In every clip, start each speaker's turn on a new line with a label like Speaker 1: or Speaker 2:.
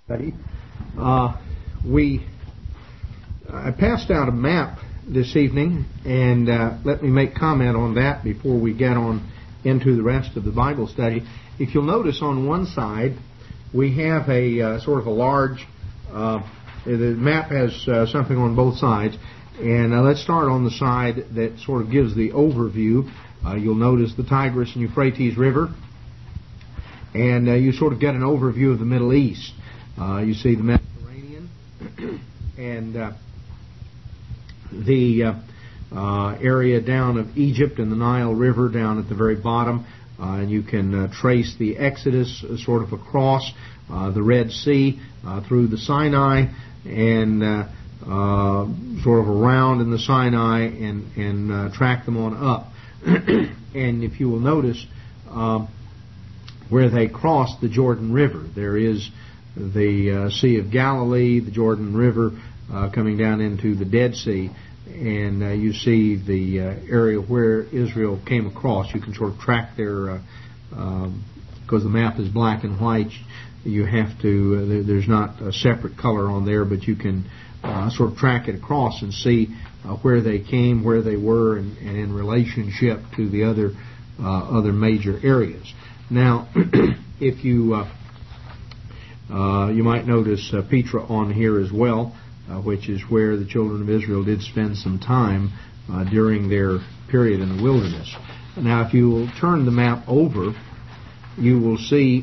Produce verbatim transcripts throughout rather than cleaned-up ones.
Speaker 1: study. Uh, we I passed out a map this evening, and uh, let me make comment on that before we get on into the rest of the Bible study. If you'll notice, on one side we have a uh, sort of a large. Uh, the map has uh, something on both sides, and uh, let's start on the side that sort of gives the overview. Uh, you'll notice the Tigris and Euphrates River, and uh, you sort of get an overview of the Middle East. Uh, you see the Mediterranean and uh, the uh, uh, area down of Egypt and the Nile River down at the very bottom. Uh, and you can uh, trace the Exodus uh, sort of across uh, the Red Sea uh, through the Sinai and uh, uh, sort of around in the Sinai and, and uh, track them on up. And if you will notice uh, where they cross the Jordan River, there is the uh, Sea of Galilee, the Jordan River uh, coming down into the Dead Sea, and uh, you see the uh, area where Israel came across. You can sort of track their, uh, um, because the map is black and white, you have to, uh, there's not a separate color on there, but you can uh, sort of track it across and see uh, where they came, where they were, and, and in relationship to the other uh, other major areas. Now, if you uh, uh, you might notice uh, Petra on here as well, uh, which is where the children of Israel did spend some time uh, during their period in the wilderness. Now, if you will turn the map over, you will see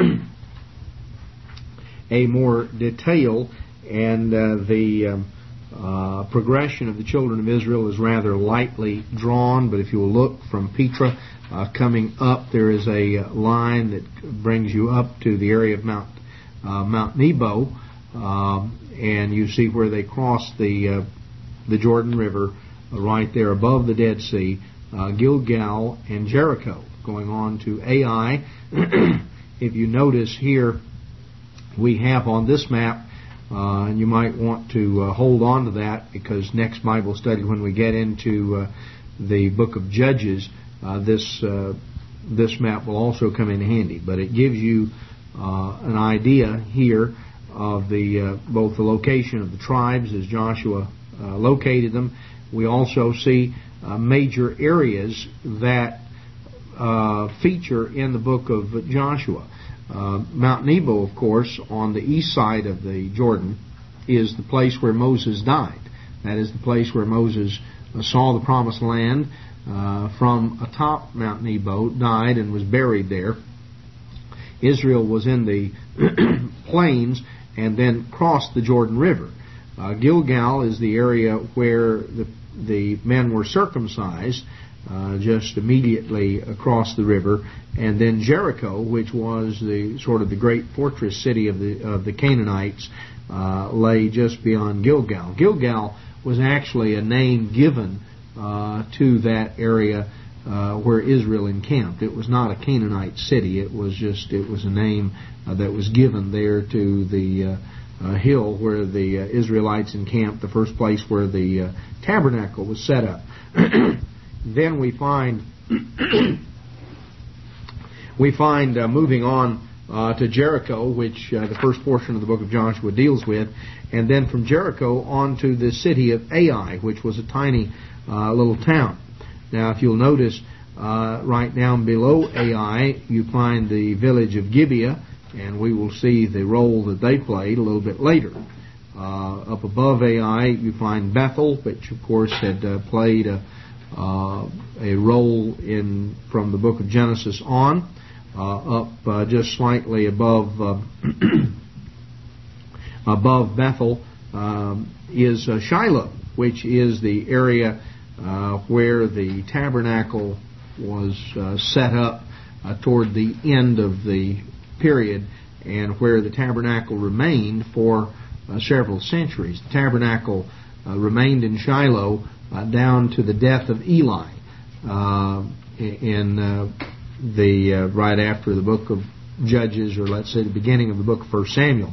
Speaker 1: a more detail, and uh, the um, uh, progression of the children of Israel is rather lightly drawn, but if you will look from Petra uh, coming up, there is a line that brings you up to the area of Mount uh, Mount Nebo, um, and you see where they cross the uh, the Jordan River uh, right there above the Dead Sea, uh, Gilgal and Jericho, going on to Ai. If you notice here, we have on this map, uh, and you might want to uh, hold on to that, because next Bible study, when we get into uh, the book of Judges, uh, this uh, this map will also come in handy. But it gives you uh, an idea here of the uh, both the location of the tribes as Joshua uh, located them. We also see uh, major areas that uh, feature in the book of Joshua. Uh, Mount Nebo, of course, on the east side of the Jordan, is the place where Moses died. That is the place where Moses uh, saw the promised land uh, from atop Mount Nebo, died and was buried there. Israel was in the plains and then crossed the Jordan River. Uh, Gilgal is the area where the, the men were circumcised, Uh, just immediately across the river, and then Jericho, which was the sort of the great fortress city of the of the Canaanites, uh, lay just beyond Gilgal. Gilgal was actually a name given uh, to that area uh, where Israel encamped. It was not a Canaanite city. It was just it was a name uh, that was given there to the uh, uh, hill where the uh, Israelites encamped, the first place where the uh, tabernacle was set up. Then we find we find uh, moving on uh, to Jericho, which uh, the first portion of the book of Joshua deals with, and then from Jericho on to the city of Ai, which was a tiny uh, little town. Now, if you'll notice, uh, right down below Ai, you find the village of Gibeah, and we will see the role that they played a little bit later. Uh, up above Ai, you find Bethel, which of course had uh, played a Uh, a role in from the book of Genesis on. Uh, up uh, just slightly above uh, above Bethel um, is uh, Shiloh, which is the area uh, where the tabernacle was uh, set up uh, toward the end of the period, and where the tabernacle remained for uh, several centuries. The tabernacle uh, remained in Shiloh Uh, down to the death of Eli uh, in uh, the uh, right after the book of Judges, or let's say the beginning of the book of First Samuel.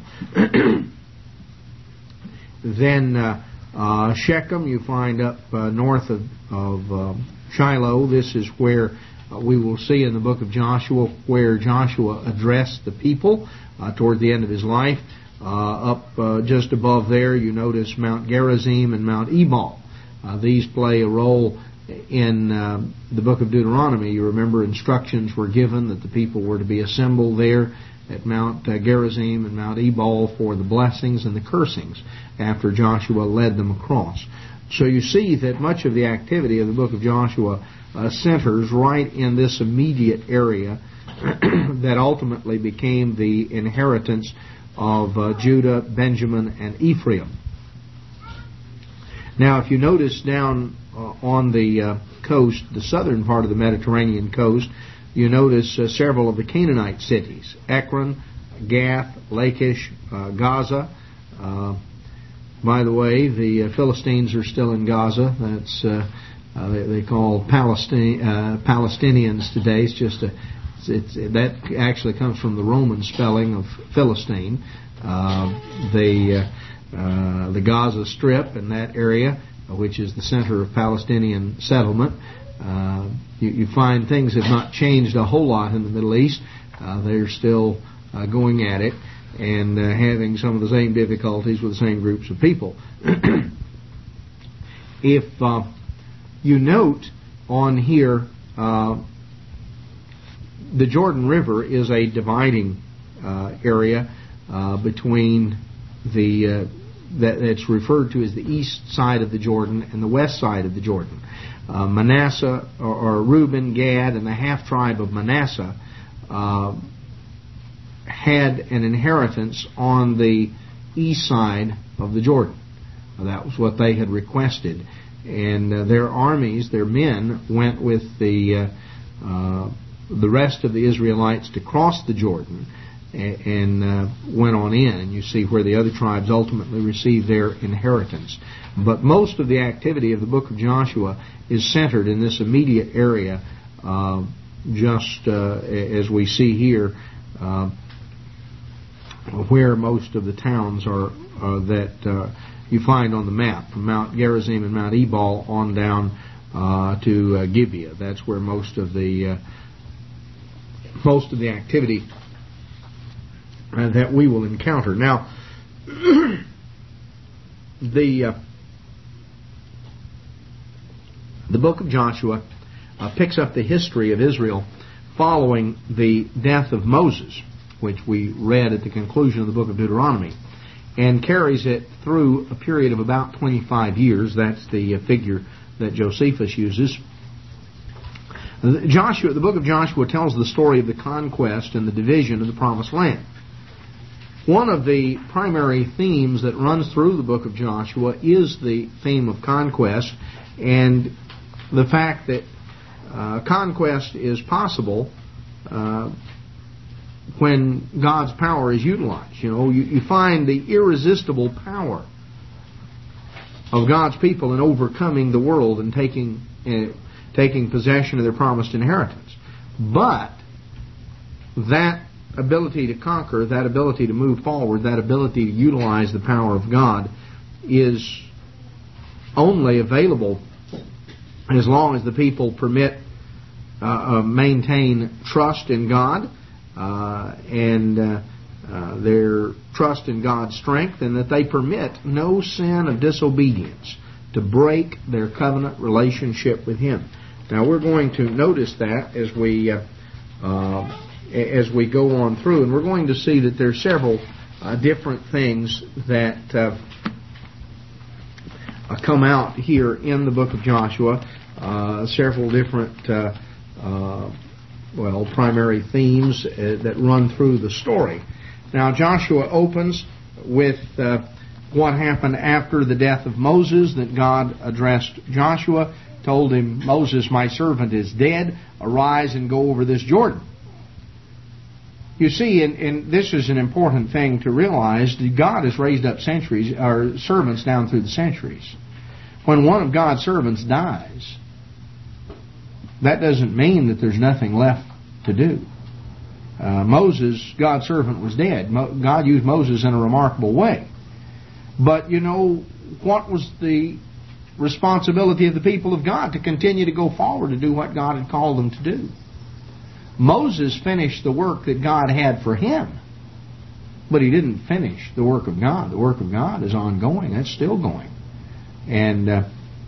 Speaker 1: Then uh, uh, Shechem, you find up uh, north of, of uh, Shiloh. This is where uh, we will see in the book of Joshua where Joshua addressed the people uh, toward the end of his life. Uh, up uh, just above there, you notice Mount Gerizim and Mount Ebal. Uh, these play a role in uh, the book of Deuteronomy. You remember instructions were given that the people were to be assembled there at Mount uh, Gerizim and Mount Ebal for the blessings and the cursings after Joshua led them across. So you see that much of the activity of the book of Joshua uh, centers right in this immediate area that ultimately became the inheritance of uh, Judah, Benjamin, and Ephraim. Now, if you notice down uh, on the uh, coast, the southern part of the Mediterranean coast, you notice uh, several of the Canaanite cities: Ekron, Gath, Lachish, uh, Gaza. Uh, by the way, the uh, Philistines are still in Gaza. That's uh, uh, they, they call Palestine, uh, Palestinians today. It's just a It's, that actually comes from the Roman spelling of Philistine. Uh, the uh, uh, the Gaza Strip and that area, which is the center of Palestinian settlement, uh, you, you find things have not changed a whole lot in the Middle East. Uh, they're still uh, going at it and uh, having some of the same difficulties with the same groups of people. If uh, you note on here, uh, the Jordan River is a dividing uh, area uh, between the uh, that that's referred to as the east side of the Jordan and the west side of the Jordan. Uh, Manasseh or, or Reuben, Gad, and the half tribe of Manasseh uh, had an inheritance on the east side of the Jordan. Uh, that was what they had requested, and uh, their armies, their men, went with the uh, uh, the rest of the Israelites to cross the Jordan and, and uh, went on in. And you see where the other tribes ultimately received their inheritance. But most of the activity of the book of Joshua is centered in this immediate area, uh, just uh, as we see here, uh, where most of the towns are uh, that uh, you find on the map, from Mount Gerizim and Mount Ebal on down uh, to uh, Gibeah. That's where most of the uh, most of the activity uh, that we will encounter. Now, the uh, the book of Joshua uh, picks up the history of Israel following the death of Moses, which we read at the conclusion of the book of Deuteronomy, and carries it through a period of about twenty-five years. That's the uh, figure that Josephus uses. Joshua, the book of Joshua tells the story of the conquest and the division of the Promised Land. One of the primary themes that runs through the book of Joshua is the theme of conquest and the fact that uh, conquest is possible uh, when God's power is utilized. You know, you, you find the irresistible power of God's people in overcoming the world and taking uh, taking possession of their promised inheritance. But that ability to conquer, that ability to move forward, that ability to utilize the power of God is only available as long as the people permit, uh, uh, maintain trust in God uh, and uh, uh, their trust in God's strength, and that they permit no sin of disobedience to break their covenant relationship with Him. Now we're going to notice that as we uh, uh, as we go on through, and we're going to see that there are several uh, different things that uh, come out here in the book of Joshua. Uh, several different, uh, uh, well, primary themes uh, that run through the story. Now Joshua opens with uh, what happened after the death of Moses, that God addressed Joshua, told him, "Moses, my servant, is dead. Arise and go over this Jordan." You see, and, and this is an important thing to realize, that God has raised up centuries, or servants down through the centuries. When one of God's servants dies, that doesn't mean that there's nothing left to do. Uh, Moses, God's servant, was dead. Mo- God used Moses in a remarkable way. But, you know, what was the responsibility of the people of God? To continue to go forward to do what God had called them to do. Moses finished the work that God had for him. But he didn't finish the work of God. The work of God is ongoing. It's still going. And uh,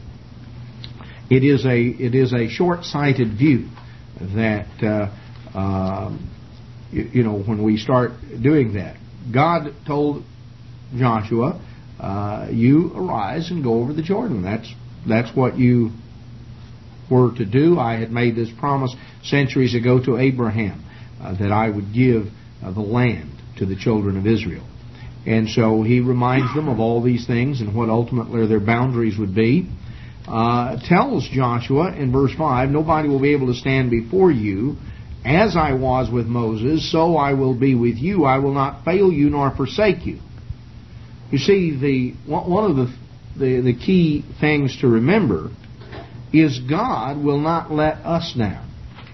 Speaker 1: it is a it is a short-sighted view that uh, uh, you, you know when we start doing that. God told Joshua, uh, "You arise and go over the Jordan." That's that's what you were to do. I had made this promise centuries ago to Abraham uh, that I would give uh, the land to the children of Israel. And so he reminds them of all these things and what ultimately their boundaries would be. Uh, tells Joshua in verse five, "Nobody will be able to stand before you. As I was with Moses, so I will be with you. I will not fail you nor forsake you." You see, the one of the the, the key things to remember is God will not let us down.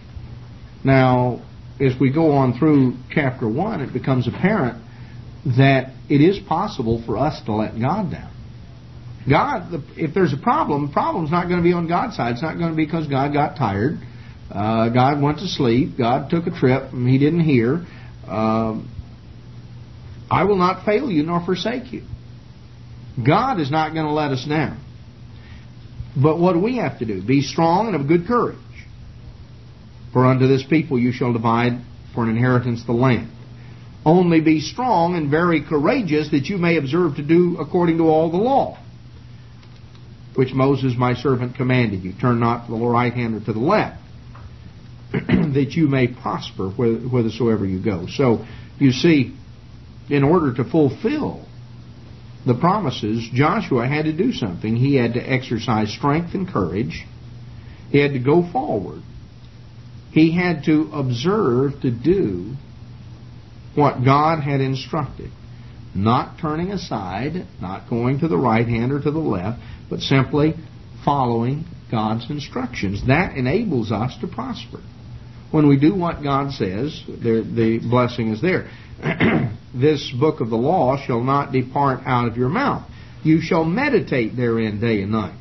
Speaker 1: Now, as we go on through chapter one, it becomes apparent that it is possible for us to let God down. God, if there's a problem, the problem's not going to be on God's side. It's not going to be because God got tired. Uh, God went to sleep. God took a trip and He didn't hear. Uh, I will not fail you nor forsake you. God is not going to let us down. But what do we have to do? Be strong and of good courage. For unto this people you shall divide for an inheritance the land. Only be strong and very courageous, that you may observe to do according to all the law, which Moses my servant commanded you. Turn not to the right hand or to the left, that you may prosper whithersoever you go. So, you see, in order to fulfill the promises, Joshua had to do something. He had to exercise strength and courage. He had to go forward. He had to observe to do what God had instructed. Not turning aside, not going to the right hand or to the left, but simply following God's instructions. That enables us to prosper. When we do what God says, the blessing is there. This book of the law shall not depart out of your mouth. You shall meditate therein day and night.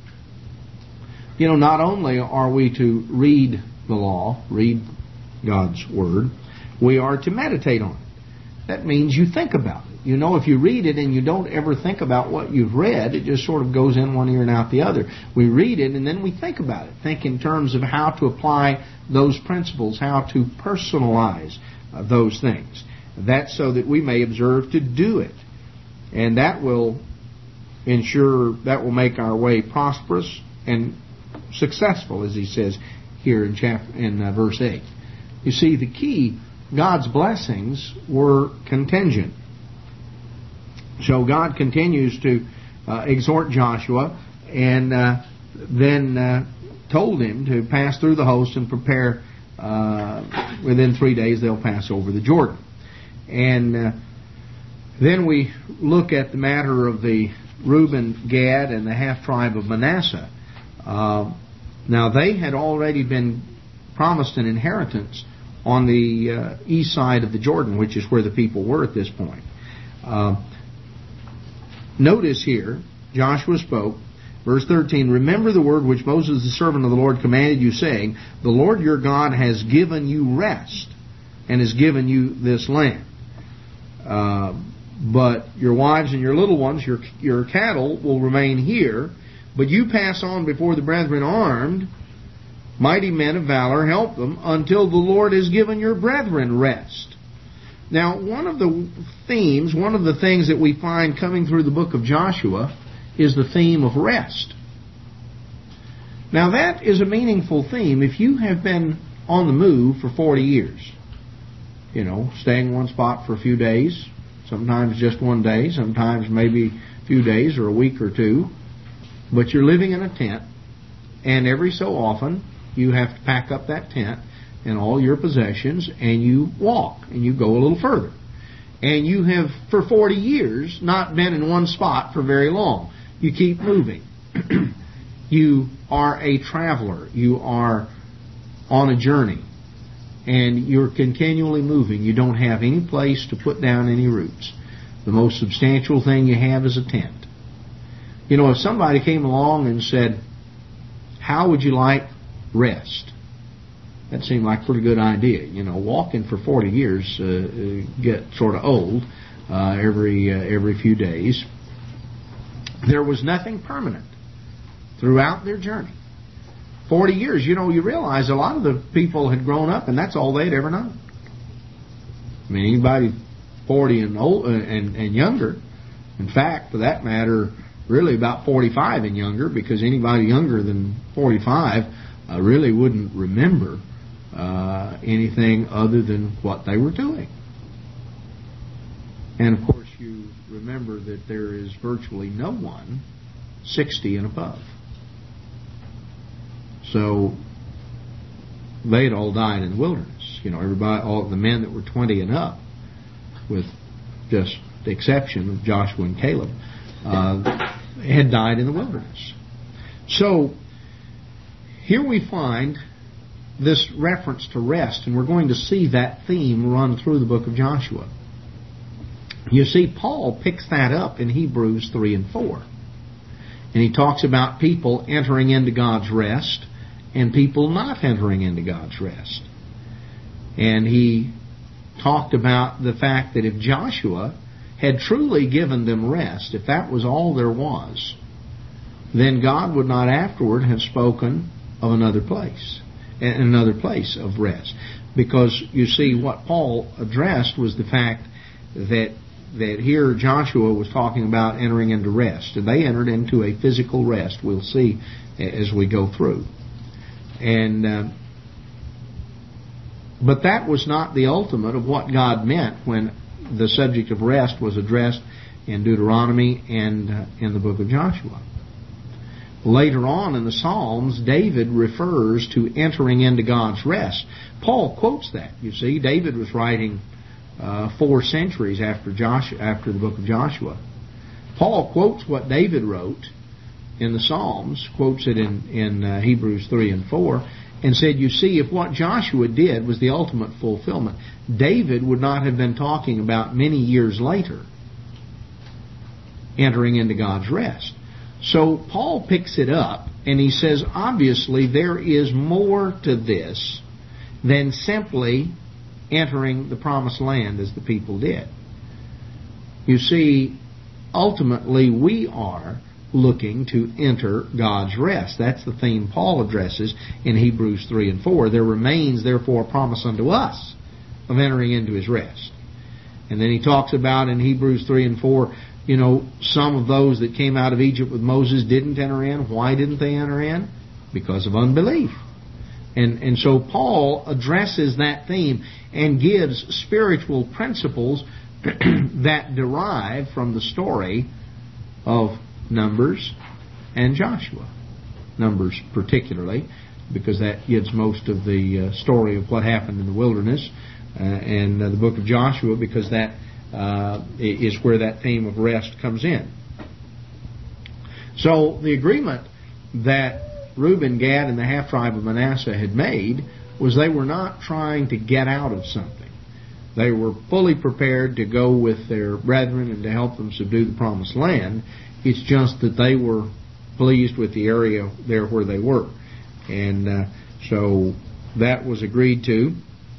Speaker 1: You know, not only are we to read the law, read God's Word, we are to meditate on it. That means you think about it. You know, if you read it and you don't ever think about what you've read, it just sort of goes in one ear and out the other. We read it and then we think about it. Think in terms of how to apply those principles, how to personalize uh, those things. That's so that we may observe to do it. And that will ensure, that will make our way prosperous and successful, as he says here in chapter in uh, verse eight. You see, the key, God's blessings were contingent. So God continues to uh, exhort Joshua, and uh, then uh, told him to pass through the host and prepare. Uh, within three days they'll pass over the Jordan. And uh, then we look at the matter of the Reuben, Gad, and the half-tribe of Manasseh. Uh, now they had already been promised an inheritance on the uh, east side of the Jordan, which is where the people were at this point. Uh, notice here, Joshua spoke, verse thirteen, "Remember the word which Moses the servant of the Lord commanded you, saying, The Lord your God has given you rest, and has given you this land. Uh, but your wives and your little ones, your your cattle, will remain here. But you pass on before the brethren armed, mighty men of valor, help them, until the Lord has given your brethren rest." Now, one of the themes, one of the things that we find coming through the book of Joshua is the theme of rest. Now, that is a meaningful theme if you have been on the move for forty years. You know, staying in one spot for a few days, sometimes just one day, sometimes maybe a few days or a week or two. But you're living in a tent, and every so often you have to pack up that tent and all your possessions, and you walk, and you go a little further. And you have, for forty years, not been in one spot for very long. You keep moving. You are a traveler. You are on a journey. And you're continually moving. You don't have any place to put down any roots. The most substantial thing you have is a tent. You know, if somebody came along and said, "How would you like rest?" that seemed like a pretty good idea. You know, walking for forty years uh, get sort of old uh, every uh, every few days. There was nothing permanent throughout their journey. Forty years, you know, you realize a lot of the people had grown up, and that's all they'd ever known. I mean, anybody forty and old uh, and, and younger, in fact, for that matter, really about forty-five and younger, because anybody younger than forty-five uh, really wouldn't remember uh, anything other than what they were doing. And of course, you remember that there is virtually no one sixty and above. So they had all died in the wilderness. You know, everybody, all the men that were twenty and up, with just the exception of Joshua and Caleb, uh, had died in the wilderness. So here we find this reference to rest, and we're going to see that theme run through the book of Joshua. You see, Paul picks that up in Hebrews three and four. And he talks about people entering into God's rest and people not entering into God's rest. And he talked about the fact that if Joshua had truly given them rest, if that was all there was, then God would not afterward have spoken of another place, another place of rest. Because, you see, what Paul addressed was the fact that that here Joshua was talking about entering into rest. And they entered into a physical rest, we'll see as we go through. And uh, but that was not the ultimate of what God meant when the subject of rest was addressed in Deuteronomy and uh, in the book of Joshua. Later on in the Psalms, David refers to entering into God's rest. Paul quotes that. You see, David was writing uh, four centuries after Joshua, after the book of Joshua. Paul quotes what David wrote in the Psalms, quotes it in, in uh, Hebrews three and four, and said, you see, if what Joshua did was the ultimate fulfillment, David would not have been talking about many years later entering into God's rest. So Paul picks it up and he says, obviously there is more to this than simply entering the promised land as the people did. You see, ultimately we are looking to enter God's rest. That's the theme Paul addresses in Hebrews three and four. There remains therefore a promise unto us of entering into His rest. And then he talks about in Hebrews three and four, you know, some of those that came out of Egypt with Moses didn't enter in. Why didn't they enter in? Because of unbelief. And, and so Paul addresses that theme and gives spiritual principles that derive from the story of Numbers and Joshua. Numbers particularly, because that gives most of the uh, story of what happened in the wilderness, uh, and uh, the book of Joshua, because that uh, is where that theme of rest comes in. So the agreement that Reuben, Gad, and the half-tribe of Manasseh had made was they were not trying to get out of something. They were fully prepared to go with their brethren and to help them subdue the promised land. It's just that they were pleased with the area there where they were. And uh, so that was agreed to.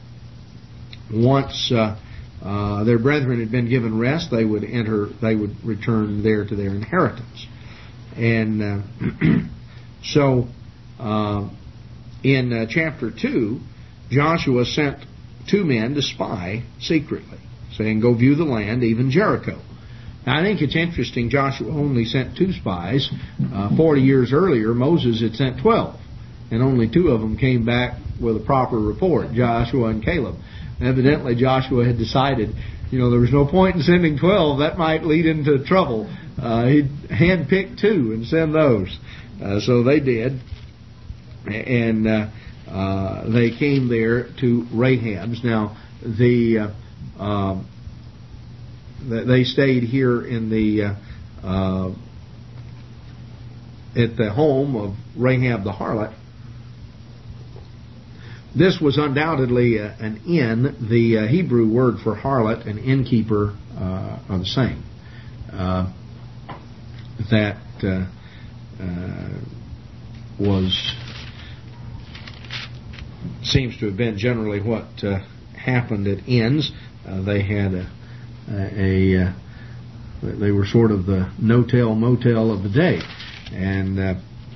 Speaker 1: Once uh, uh, their brethren had been given rest, they would enter, they would return there to their inheritance. And uh, so uh, in uh, chapter two, Joshua sent two men to spy secretly, saying, go view the land, even Jericho. Now, I think it's interesting Joshua only sent two spies. Uh, Forty years earlier, Moses had sent twelve. And only two of them came back with a proper report, Joshua and Caleb. Evidently, Joshua had decided, you know, there was no point in sending twelve. That might lead into trouble. Uh, he'd handpick two and send those. Uh, so they did. And uh, uh, they came there to Rahab's. Now, the... Uh, uh, They stayed here in the uh, uh, at the home of Rahab the harlot. This was undoubtedly a, an inn. The uh, Hebrew word for harlot and innkeeper uh, are the same. Uh, that uh, uh, was seems to have been generally what uh, happened at inns. Uh, they had a, a, a uh, they were sort of the no-tell motel of the day, and uh,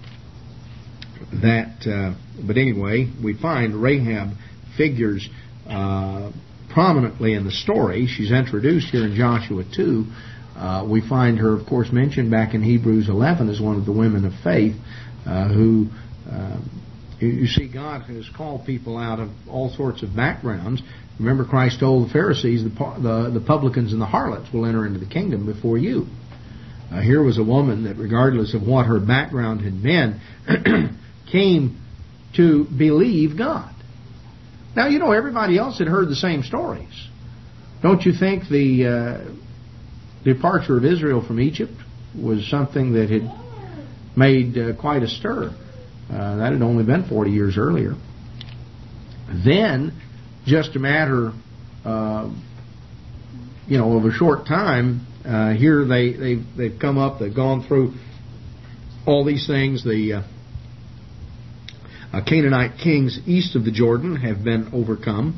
Speaker 1: that. Uh, but anyway, we find Rahab figures uh, prominently in the story. She's introduced here in Joshua two. Uh, we find her, of course, mentioned back in Hebrews eleven as one of the women of faith uh, who. Uh, You see, God has called people out of all sorts of backgrounds. Remember, Christ told the Pharisees, the, the, the publicans and the harlots will enter into the kingdom before you. Uh, here was a woman that, regardless of what her background had been, came to believe God. Now, you know, everybody else had heard the same stories. Don't you think the uh, departure of Israel from Egypt was something that had made uh, quite a stir? Uh, that had only been forty years earlier. Then, just a matter, uh, you know, of a short time, uh, here they, they, they've come up, they've gone through all these things. The uh, uh, Canaanite kings east of the Jordan have been overcome.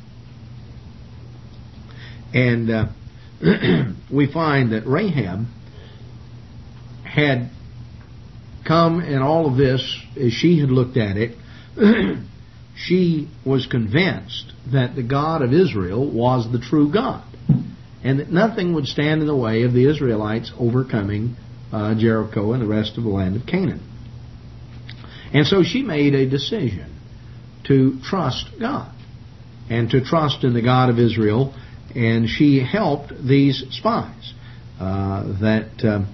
Speaker 1: And uh, we find that Rahab had come in all of this, as she had looked at it, she was convinced that the God of Israel was the true God, and that nothing would stand in the way of the Israelites overcoming uh, Jericho and the rest of the land of Canaan. And so she made a decision to trust God and to trust in the God of Israel, and she helped these spies uh, that... Uh,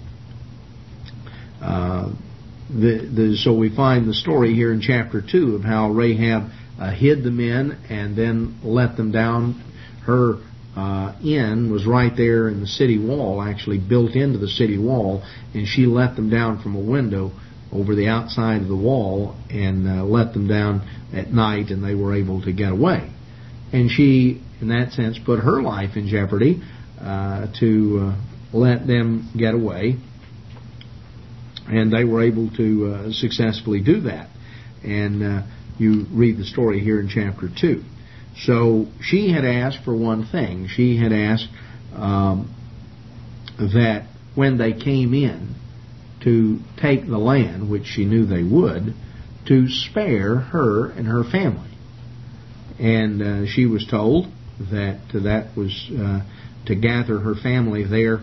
Speaker 1: Uh, the, the, so we find the story here in chapter two of how Rahab uh, hid the men and then let them down. Her uh, inn was right there in the city wall, actually built into the city wall, and she let them down from a window over the outside of the wall and uh, let them down at night, and they were able to get away. And she, in that sense, put her life in jeopardy uh, to uh, let them get away. And they were able to uh, successfully do that. And uh, you read the story here in chapter two. So she had asked for one thing. She had asked um, that when they came in to take the land, which she knew they would, to spare her and her family. And uh, she was told that uh, that was uh, to gather her family there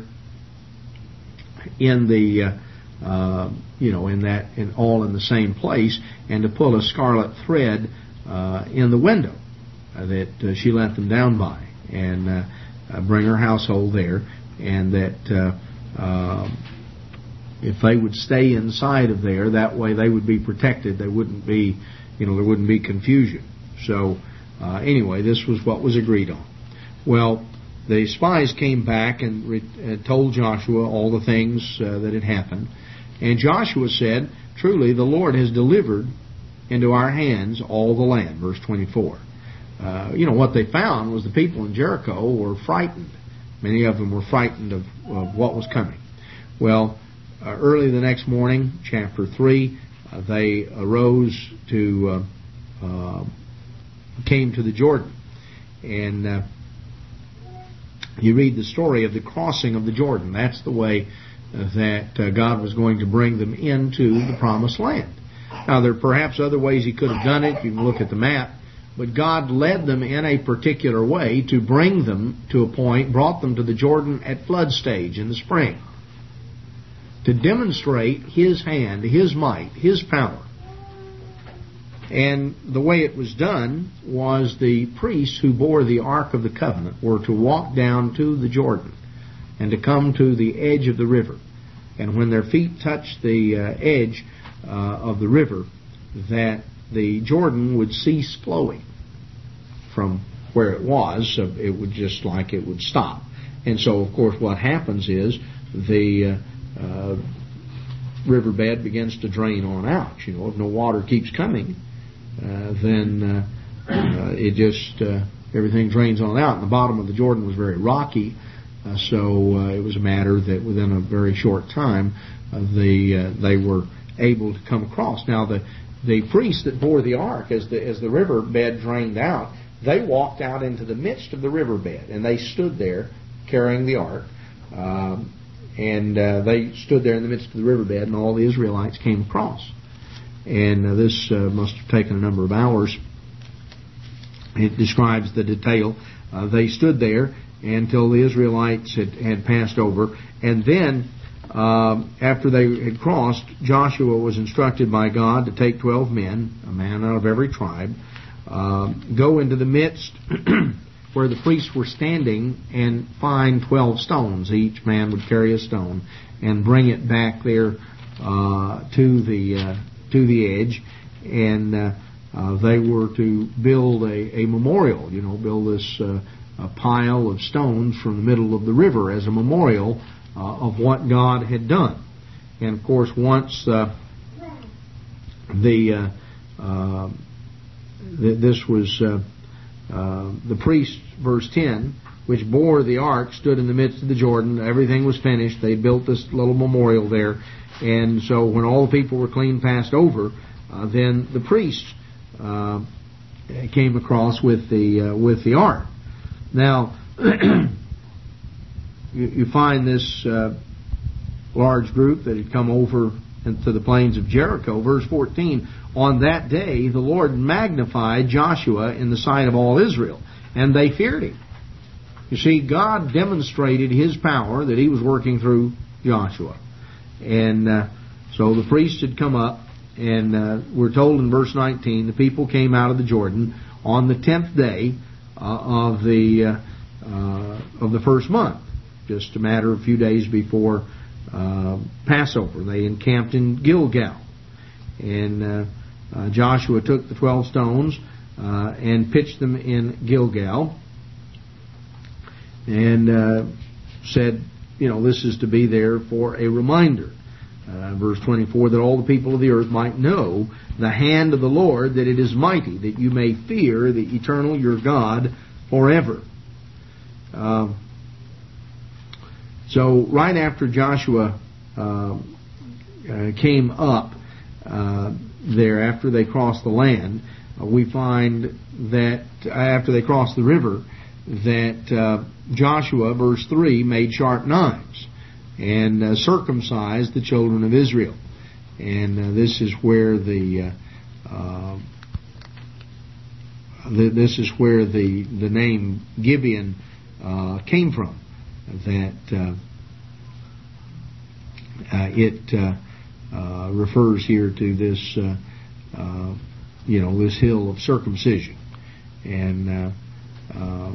Speaker 1: in the... Uh, Uh, you know, in that, in all in the same place, and to pull a scarlet thread uh, in the window uh, that uh, she let them down by, and uh, uh, bring her household there, and that uh, uh, if they would stay inside of there, that way they would be protected. They wouldn't be, you know, there wouldn't be confusion. So uh, anyway, this was what was agreed on. Well, the spies came back and re- uh, told Joshua all the things uh, that had happened. And Joshua said, "Truly, the Lord has delivered into our hands all the land." Verse twenty-four. Uh, you know, what they found was the people in Jericho were frightened. Many of them were frightened of, of what was coming. Well, uh, early the next morning, chapter three, uh, they arose to, uh, uh, came to the Jordan. And uh, you read the story of the crossing of the Jordan. That's the way that uh, God was going to bring them into the promised land. Now, there are perhaps other ways He could have done it. You can look at the map. But God led them in a particular way to bring them to a point, brought them to the Jordan at flood stage in the spring, to demonstrate His hand, His might, His power. And the way it was done was the priests who bore the Ark of the Covenant were to walk down to the Jordan and to come to the edge of the river. And when their feet touched the uh, edge uh, of the river, that the Jordan would cease flowing from where it was. So it would just like it would stop. And so, of course, what happens is the uh, uh, riverbed begins to drain on out. You know, if no water keeps coming, uh, then uh, uh, it just uh, everything drains on out. And the bottom of the Jordan was very rocky, uh, so uh, it was a matter that within a very short time uh, the uh, they were able to come across. Now the the priests that bore the ark, as the as the river bed drained out, they walked out into the midst of the riverbed, and they stood there carrying the ark. Um, and uh, they stood there in the midst of the riverbed, and all the Israelites came across. And uh, this uh, must have taken a number of hours. It describes the detail. Uh, they stood there until the Israelites had, had passed over. And then, uh, after they had crossed, Joshua was instructed by God to take twelve men, a man out of every tribe, uh, go into the midst where the priests were standing and find twelve stones. Each man would carry a stone and bring it back there uh, to the uh, to the edge, and uh, uh, they were to build a, a memorial. You know, build this uh, a pile of stones from the middle of the river as a memorial uh, of what God had done. And of course, once uh, the uh, uh, th- this was. Uh, Uh, the priests, verse ten, which bore the ark, stood in the midst of the Jordan. Everything was finished. They built this little memorial there. And so when all the people were clean passed over, uh, then the priests uh, came across with the uh, with the ark. Now, you, you find this uh, large group that had come over into the plains of Jericho. Verse fourteen, on that day the Lord magnified Joshua in the sight of all Israel, and they feared him. You see, God demonstrated His power that He was working through Joshua. And uh, so the priests had come up, and uh, we're told in verse nineteen, the people came out of the Jordan on the tenth day uh, of the uh, uh, of the first month, just a matter of a few days before Uh, Passover. They encamped in Gilgal, and uh, uh, Joshua took the twelve stones uh, and pitched them in Gilgal, and uh, said, you know, this is to be there for a reminder. Uh, verse twenty-four, that all the people of the earth might know the hand of the Lord, that it is mighty, that you may fear the eternal your God forever. Uh, So right after Joshua uh, uh, came up uh, there, after they crossed the land, uh, we find that after they crossed the river, that uh, Joshua, verse three, made sharp knives and uh, circumcised the children of Israel. And uh, this is where the, uh, uh, the this is where the the name Gibeon uh, came from. That uh, uh, it uh, uh, refers here to this, uh, uh, you know, this hill of circumcision. And uh, uh,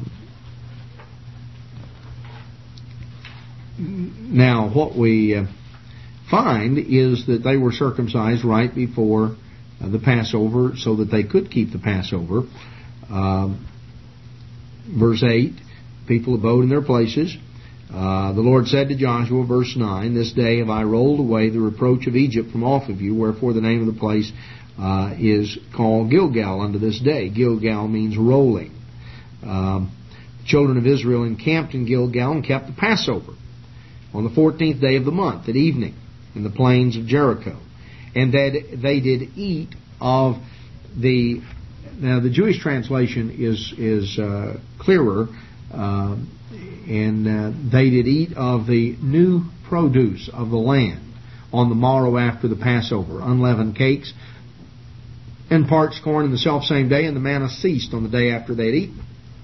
Speaker 1: now, what we uh, find is that they were circumcised right before uh, the Passover, so that they could keep the Passover. Uh, verse eight: people abode in their places. Uh, the Lord said to Joshua, verse nine, this day have I rolled away the reproach of Egypt from off of you, wherefore the name of the place uh, is called Gilgal unto this day. Gilgal means rolling. Um, the children of Israel encamped in Gilgal and kept the Passover on the fourteenth day of the month at evening in the plains of Jericho. And that they did eat of the... Now the Jewish translation is, is uh, clearer. Uh, And uh, they did eat of the new produce of the land on the morrow after the Passover, unleavened cakes and parched corn in the selfsame day, and the manna ceased on the day after they had eaten.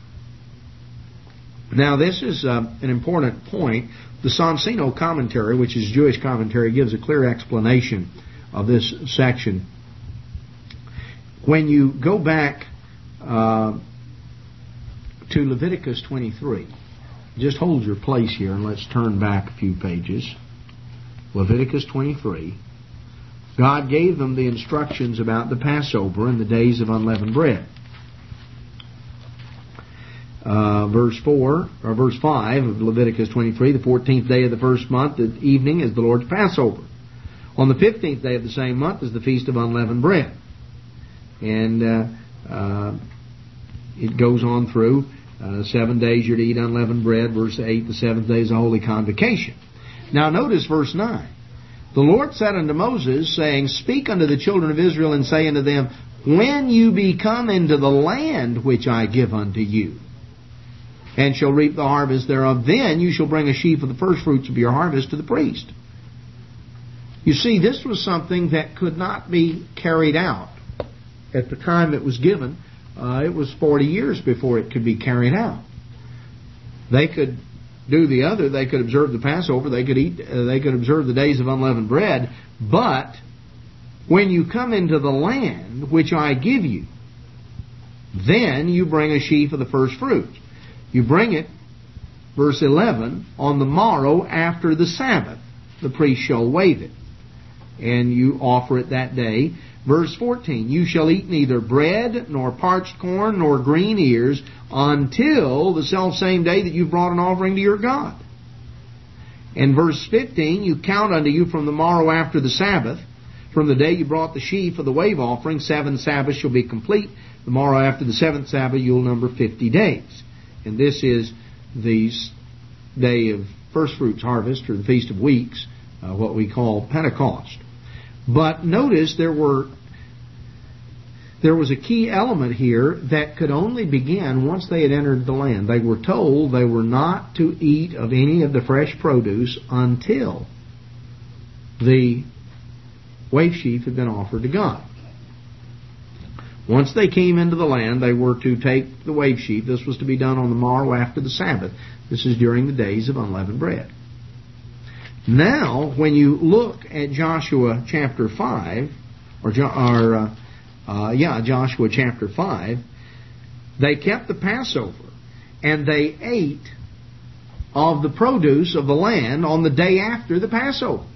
Speaker 1: Now this is uh, an important point. The Sonsino commentary, which is Jewish commentary, gives a clear explanation of this section. When you go back uh, to Leviticus twenty-three, just hold your place here and let's turn back a few pages. Leviticus twenty-three. God gave them the instructions about the Passover and the days of unleavened bread. Uh, verse four, or verse five of Leviticus twenty-three, the fourteenth day of the first month at evening is the Lord's Passover. On the fifteenth day of the same month is the Feast of Unleavened Bread. And uh, uh, it goes on through. Uh, seven days you're to eat unleavened bread. Verse eight, the seventh day is a holy convocation. Now notice verse nine. The Lord said unto Moses, saying, Speak unto the children of Israel, and say unto them, When you be come into the land which I give unto you, and shall reap the harvest thereof, then you shall bring a sheaf of the firstfruits of your harvest to the priest. You see, this was something that could not be carried out at the time it was given. Uh, it was forty years before it could be carried out. They could do the other. They could observe the Passover. They could eat. Uh, they could observe the days of unleavened bread. But when you come into the land which I give you, then you bring a sheaf of the first fruits. You bring it, verse eleven, on the morrow after the Sabbath. The priest shall wave it, and you offer it that day. Verse fourteen, you shall eat neither bread, nor parched corn, nor green ears, until the selfsame day that you've brought an offering to your God. And verse fifteen, you count unto you from the morrow after the Sabbath, from the day you brought the sheaf of the wave offering, seven Sabbaths shall be complete. The morrow after the seventh Sabbath you'll number fifty days. And this is the day of first fruits harvest, or the Feast of Weeks, uh, what we call Pentecost. But notice there were there was a key element here that could only begin once they had entered the land. They were told they were not to eat of any of the fresh produce until the wave sheaf had been offered to God. Once they came into the land, they were to take the wave sheaf. This was to be done on the morrow after the Sabbath. This is during the days of unleavened bread. Now, when you look at Joshua chapter five, or, or uh, uh, yeah, Joshua chapter five, they kept the Passover, and they ate of the produce of the land on the day after the Passover.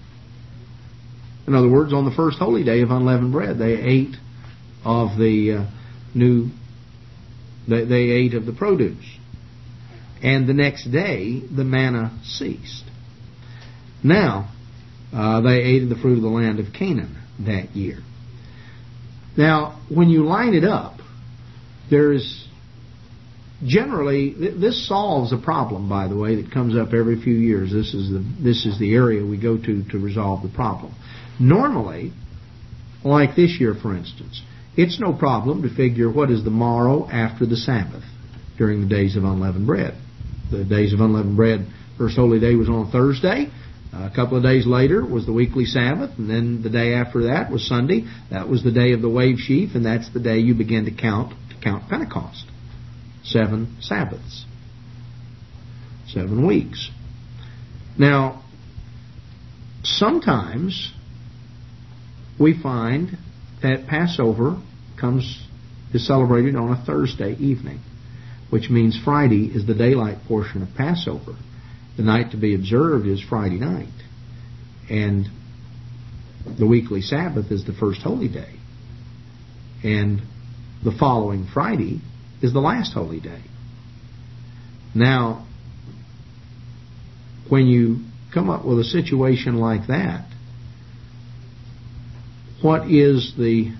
Speaker 1: In other words, on the first holy day of unleavened bread, they ate of the uh, new, they, they ate of the produce. And the next day, the manna ceased. Now, uh, they ate of the fruit of the land of Canaan that year. Now, when you line it up, there's generally, th- this solves a problem, by the way, that comes up every few years. This is the this is the area we go to to resolve the problem. Normally, like this year, for instance, it's no problem to figure what is the morrow after the Sabbath during the days of unleavened bread. The days of unleavened bread, first holy day was on Thursday. A couple of days later was the weekly Sabbath, and then the day after that was Sunday. That was the day of the wave sheaf, and that's the day you begin to count to count Pentecost. Seven Sabbaths. Seven weeks. Now, sometimes we find that Passover comes is celebrated on a Thursday evening, which means Friday is the daylight portion of Passover. The night to be observed is Friday night. And the weekly Sabbath is the first holy day. And the following Friday is the last holy day. Now, when you come up with a situation like that, what is the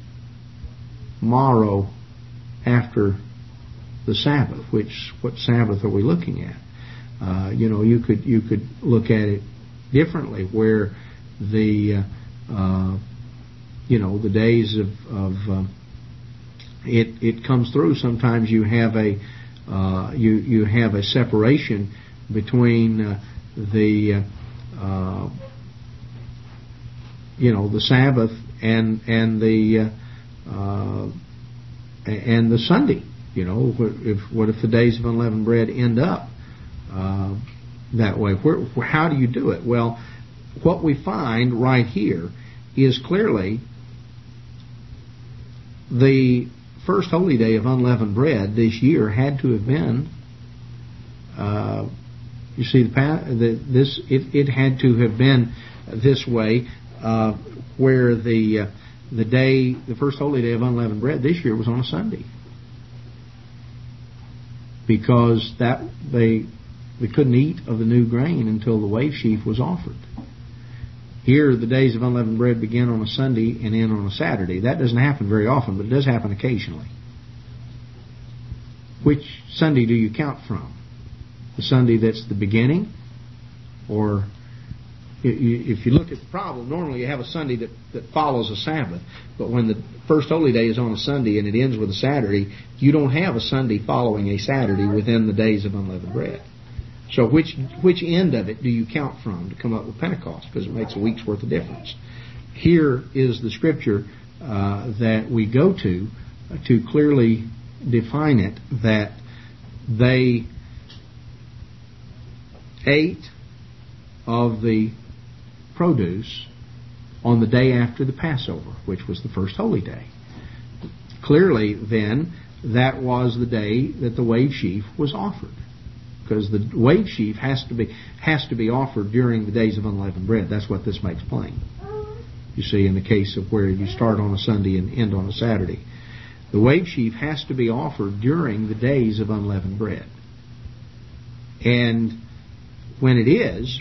Speaker 1: morrow after the Sabbath? Which what Sabbath are we looking at? Uh, you know, you could you could look at it differently, where the uh, uh, you know the days of, of uh, it it comes through. Sometimes you have a uh, you you have a separation between uh, the uh, uh, you know the Sabbath and and the uh, uh, and the Sunday. You know, if what if the days of unleavened bread end up Uh, that way? Where, where, how do you do it? Well, what we find right here is clearly the first holy day of unleavened bread this year had to have been, uh, you see, the, the this it, it had to have been this way, uh, where the uh, the day, the first holy day of unleavened bread this year was on a Sunday, because that they. We couldn't eat of the new grain until the wave sheaf was offered. Here, the days of unleavened bread begin on a Sunday and end on a Saturday. That doesn't happen very often, but it does happen occasionally. Which Sunday do you count from? The Sunday that's the beginning, or if you look at the problem, normally you have a Sunday that, that follows a Sabbath. But when the first holy day is on a Sunday and it ends with a Saturday, you don't have a Sunday following a Saturday within the days of unleavened bread. So which which end of it do you count from to come up with Pentecost? Because it makes a week's worth of difference. Here is the scripture uh, that we go to to clearly define it, that they ate of the produce on the day after the Passover, which was the first holy day. Clearly, then, that was the day that the wave sheaf was offered, because the wave sheaf has to be has to be offered during the days of unleavened bread. That's what this makes plain. You see, in the case of where you start on a Sunday and end on a Saturday, the wave sheaf has to be offered during the days of unleavened bread. And when it is,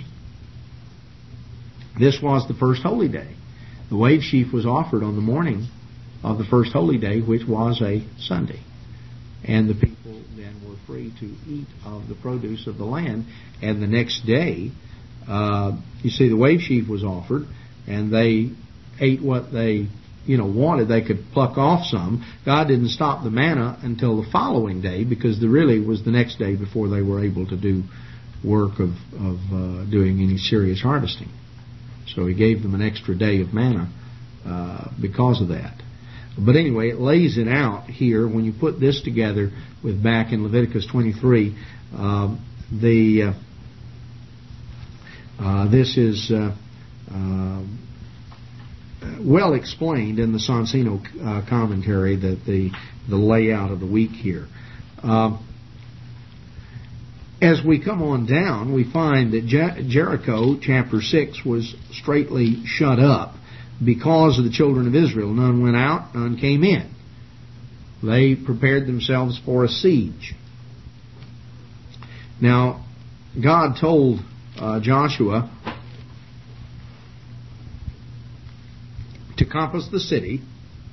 Speaker 1: this was the first holy day. The wave sheaf was offered on the morning of the first holy day, which was a Sunday. And the people then were free to eat of the produce of the land. And the next day, uh, you see, the wave sheaf was offered, and they ate what they, you know, wanted. They could pluck off some. God didn't stop the manna until the following day, because there really was the next day before they were able to do work of, of uh, doing any serious harvesting. So He gave them an extra day of manna uh, because of that. But anyway, it lays it out here when you put this together with back in Leviticus twenty-three. Uh, the uh, uh, this is uh, uh, well explained in the Sonsino uh, commentary, that the the layout of the week here. Uh, As we come on down, we find that Jer- Jericho, chapter six, was straightly shut up because of the children of Israel. None went out, none came in. They prepared themselves for a siege. Now, God told uh, Joshua to compass the city.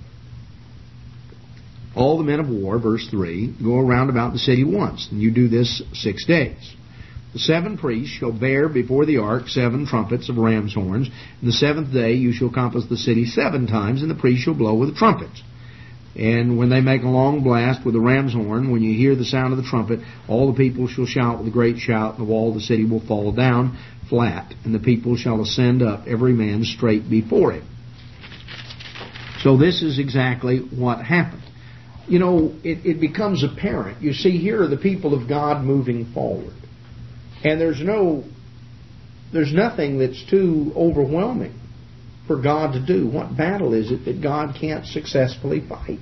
Speaker 1: All the men of war, verse three, go around about the city once, and you do this six days. The seven priests shall bear before the ark seven trumpets of ram's horns. And the seventh day you shall compass the city seven times, and the priests shall blow with the trumpets. And when they make a long blast with the ram's horn, when you hear the sound of the trumpet, all the people shall shout with a great shout, and the wall of the city will fall down flat, and the people shall ascend up, every man straight before him. So this is exactly what happened. You know, it, it becomes apparent. You see, here are the people of God moving forward. And there's no, there's nothing that's too overwhelming for God to do. What battle is it that God can't successfully fight?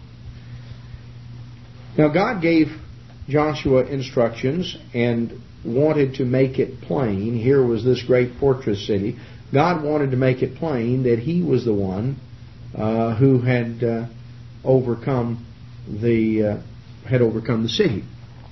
Speaker 1: Now, God gave Joshua instructions and wanted to make it plain. Here was this great fortress city. God wanted to make it plain that He was the one uh, who had uh, overcome the uh, had overcome the city.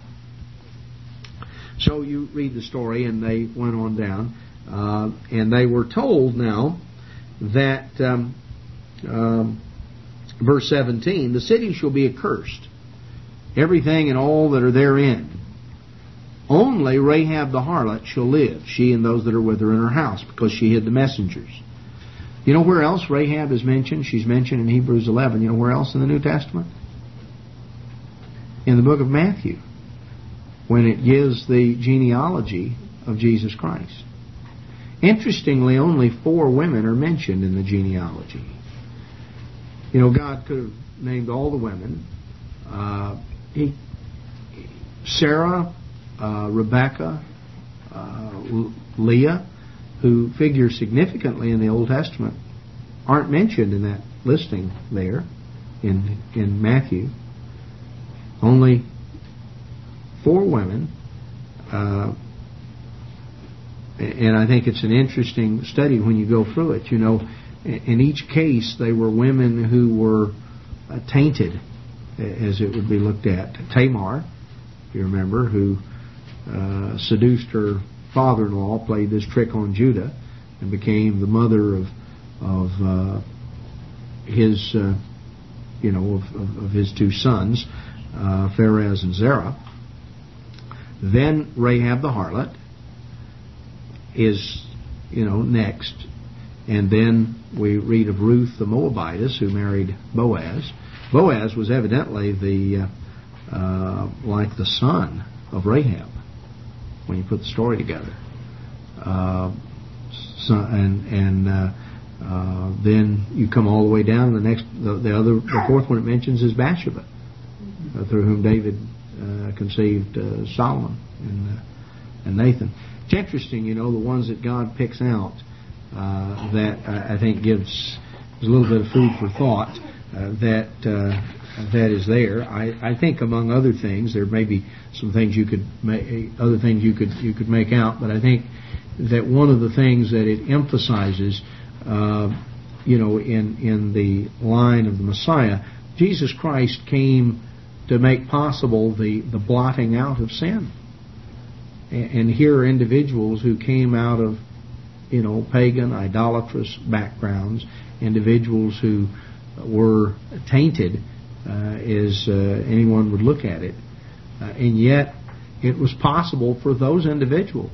Speaker 1: So you read the story, and they went on down, uh, and they were told now that um, um, verse seventeen, the city shall be accursed, everything and all that are therein. Only Rahab the harlot shall live, she and those that are with her in her house, because she hid the messengers. You know where else Rahab is mentioned? She's mentioned in Hebrews eleven. You know where else in the New Testament? In the book of Matthew, when it gives the genealogy of Jesus Christ. Interestingly, only four women are mentioned in the genealogy. You know, God could have named all the women. Uh, he, Sarah, uh, Rebecca, uh, Leah, who figure significantly in the Old Testament, aren't mentioned in that listing there in in Matthew. Only four women, uh, and I think it's an interesting study when you go through it. You know, in each case, they were women who were uh, tainted, as it would be looked at. Tamar, if you remember, who uh, seduced her father-in-law, played this trick on Judah, and became the mother of of uh, his, uh, you know, of, of, of his two sons, uh, Pharez and Zerah. Then Rahab the harlot is you know, next. And then we read of Ruth the Moabitess, who married Boaz. Boaz was evidently the uh, uh, like the son of Rahab when you put the story together. Uh, so, and and uh, uh, then you come all the way down. The next, the, the other, the fourth one it mentions is Bathsheba, uh, through whom David uh, conceived uh, Solomon and uh, and Nathan. It's interesting, you know, the ones that God picks out uh, that I, I think gives a little bit of food for thought. Uh, that uh, that is there. I, I think among other things, there may be some things you could make, other things you could you could make out, but I think that one of the things that it emphasizes, uh, you know, in in the line of the Messiah, Jesus Christ came to make possible the, the blotting out of sin. And, and here are individuals who came out of, you know, pagan, idolatrous backgrounds, individuals who were tainted uh, as uh, anyone would look at it. Uh, and yet it was possible for those individuals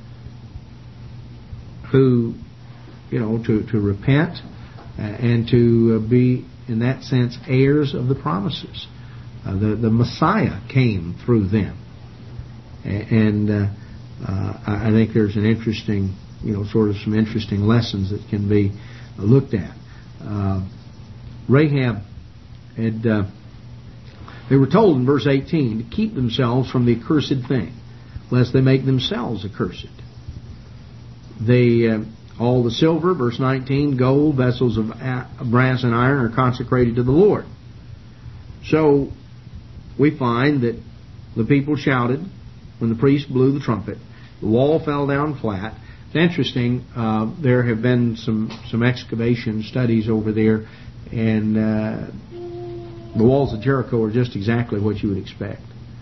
Speaker 1: who, you know, to, to repent uh, and to uh, be, in that sense, heirs of the promises. Uh, the, the Messiah came through them. And uh, uh, I think there's an interesting, you know, sort of some interesting lessons that can be looked at. Uh, Rahab had, uh, they were told in verse eighteen to keep themselves from the accursed thing, lest they make themselves accursed. They, uh, all the silver, verse nineteen, gold, vessels of brass and iron are consecrated to the Lord. So we find that the people shouted when the priest blew the trumpet. The wall fell down flat. It's interesting, uh, there have been some, some excavation studies over there, and uh, the walls of Jericho are just exactly what you would expect.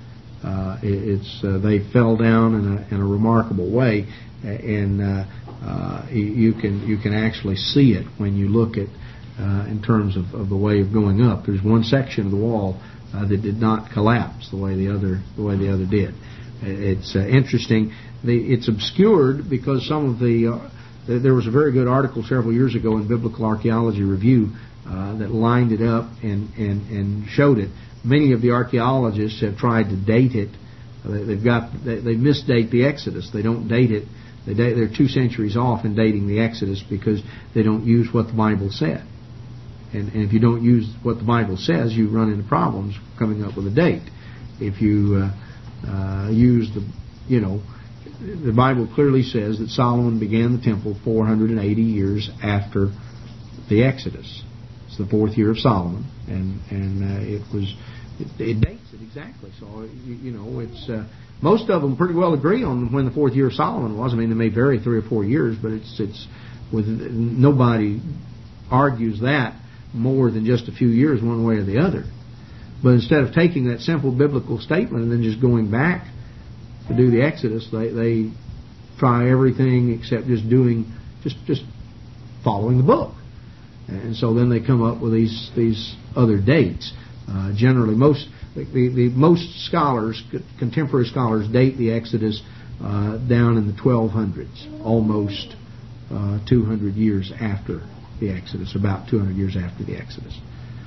Speaker 1: Uh, it, it's uh, they fell down in a, in a remarkable way, and uh, uh, you can you can actually see it when you look at uh, in terms of, of the way of going up. There's one section of the wall uh, that did not collapse the way the other the way the other did. It's uh, interesting. The, it's obscured because some of the uh, there was a very good article several years ago in Biblical Archaeology Review uh, that lined it up and, and, and showed it. Many of the archaeologists have tried to date it. Uh, they've got they, they misdate the Exodus. They don't date it. They date, they're two centuries off in dating the Exodus because they don't use what the Bible said. And, and if you don't use what the Bible says, you run into problems coming up with a date. If you uh, uh, use the, you know, the Bible clearly says that Solomon began the temple four hundred eighty years after the Exodus. It's the fourth year of Solomon, and and uh, it was it, it dates it exactly. So you, you know, it's uh, most of them pretty well agree on when the fourth year of Solomon was. I mean, they may vary three or four years, but it's it's with nobody argues that more than just a few years one way or the other. But instead of taking that simple biblical statement and then just going back to do the Exodus, they they try everything except just doing just just following the book, and so then they come up with these these other dates. Uh, generally, most the, the, the most scholars, contemporary scholars, date the Exodus uh, down in the twelve hundreds, almost uh, two hundred years after the Exodus, about two hundred years after the Exodus.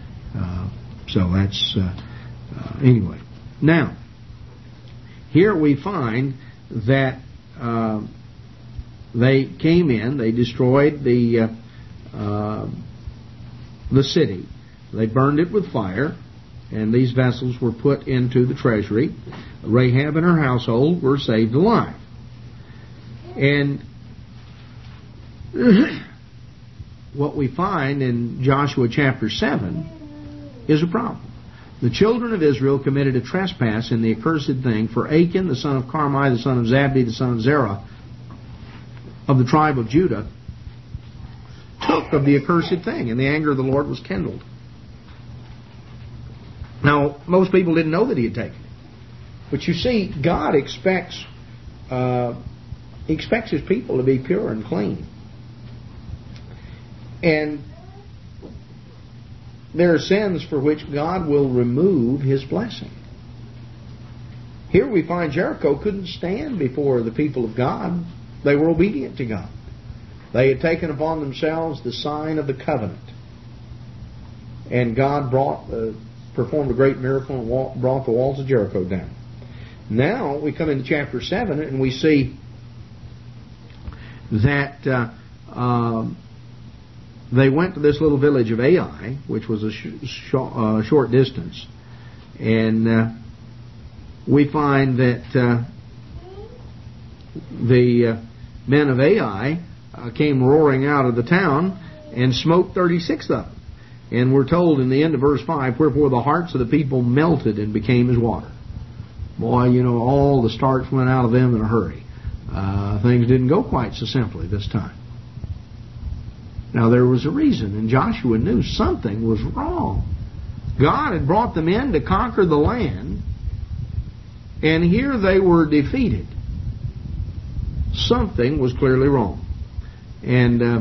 Speaker 1: Uh, so that's uh, uh, anyway. Now, here we find that uh, they came in, they destroyed the uh, uh, the city, they burned it with fire, and these vessels were put into the treasury. Rahab and her household were saved alive. And what we find in Joshua chapter seven is a problem. The children of Israel committed a trespass in the accursed thing, for Achan, the son of Carmi, the son of Zabdi, the son of Zerah, of the tribe of Judah, took of the accursed thing, and the anger of the Lord was kindled. Now, most people didn't know that he had taken it. But you see, God expects uh, He expects His people to be pure and clean. And there are sins for which God will remove His blessing. Here we find Jericho couldn't stand before the people of God. They were obedient to God. They had taken upon themselves the sign of the covenant. And God brought, uh, performed a great miracle and wa- brought the walls of Jericho down. Now we come into chapter seven and we see that uh, um, they went to this little village of Ai, which was a sh- sh- uh, short distance. And uh, we find that uh, the uh, men of Ai uh, came roaring out of the town and smote thirty-six of them. And we're told in the end of verse five, wherefore the hearts of the people melted and became as water. Boy, you know, all the starch went out of them in a hurry. Uh, things didn't go quite so simply this time. Now there was a reason, and Joshua knew something was wrong. God had brought them in to conquer the land, and here they were defeated. Something was clearly wrong. And uh,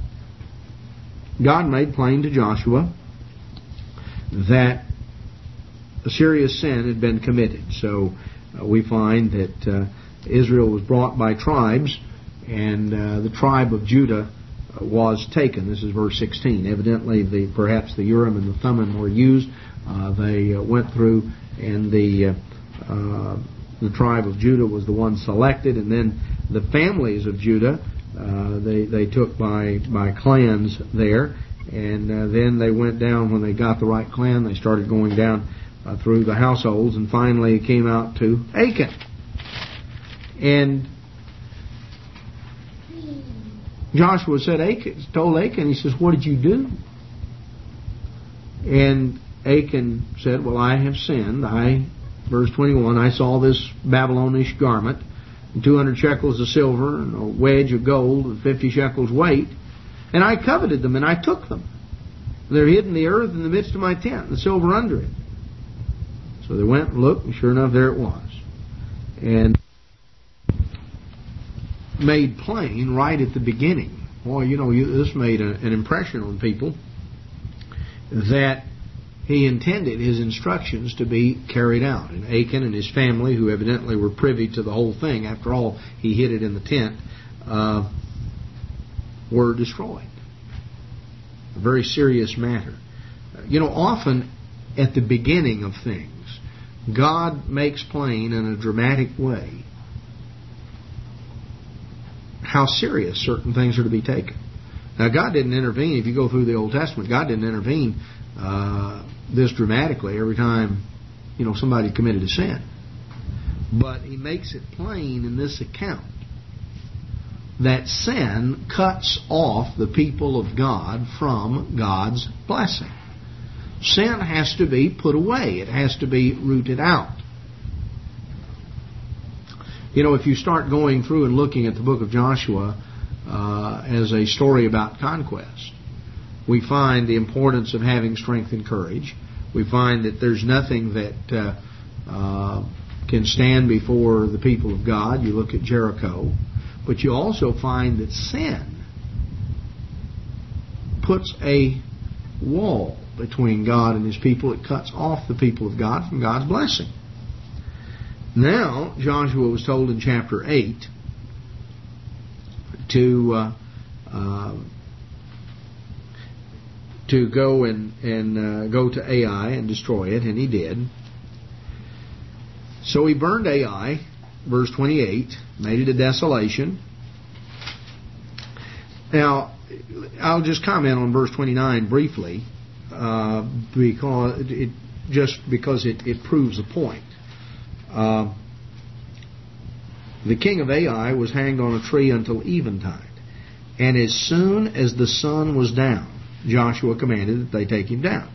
Speaker 1: God made plain to Joshua that a serious sin had been committed. So uh, we find that uh, Israel was brought by tribes, and uh, the tribe of Judah was taken. This is verse sixteen. Evidently, the perhaps the Urim and the Thummim were used. Uh, they uh, went through, and the uh, uh, the tribe of Judah was the one selected, and then the families of Judah uh, they they took by by clans there, and uh, then they went down when they got the right clan. They started going down uh, through the households, and finally it came out to Achan. And Joshua said, Achan, told Achan, he says, what did you do? And Achan said, well, I have sinned. I, verse twenty-one, I saw this Babylonish garment, and two hundred shekels of silver, and a wedge of gold, and fifty shekels weight, and I coveted them, and I took them. They're hid in the earth in the midst of my tent, and the silver under it. So they went and looked, and sure enough, there it was. And made plain right at the beginning. Boy, you know, you, this made a, an impression on people that he intended his instructions to be carried out. And Achan and his family, who evidently were privy to the whole thing, after all, he hid it in the tent, uh, were destroyed. A very serious matter. You know, often at the beginning of things, God makes plain in a dramatic way how serious certain things are to be taken. Now, God didn't intervene. If you go through the Old Testament, God didn't intervene uh, this dramatically every time, you know, somebody committed a sin. But He makes it plain in this account that sin cuts off the people of God from God's blessing. Sin has to be put away. It has to be rooted out. You know, if you start going through and looking at the book of Joshua uh, as a story about conquest, we find the importance of having strength and courage. We find that there's nothing that uh, uh, can stand before the people of God. You look at Jericho. But you also find that sin puts a wall between God and His people. It cuts off the people of God from God's blessing. Now, Joshua was told in chapter eight to uh, uh, to go and, and uh, go to Ai and destroy it, and he did. So he burned Ai, verse twenty-eight, made it a desolation. Now, I'll just comment on verse twenty-nine briefly, uh, because it just because it, it proves a point. Uh, the king of Ai was hanged on a tree until eventide, and as soon as the sun was down, Joshua commanded that they take him down.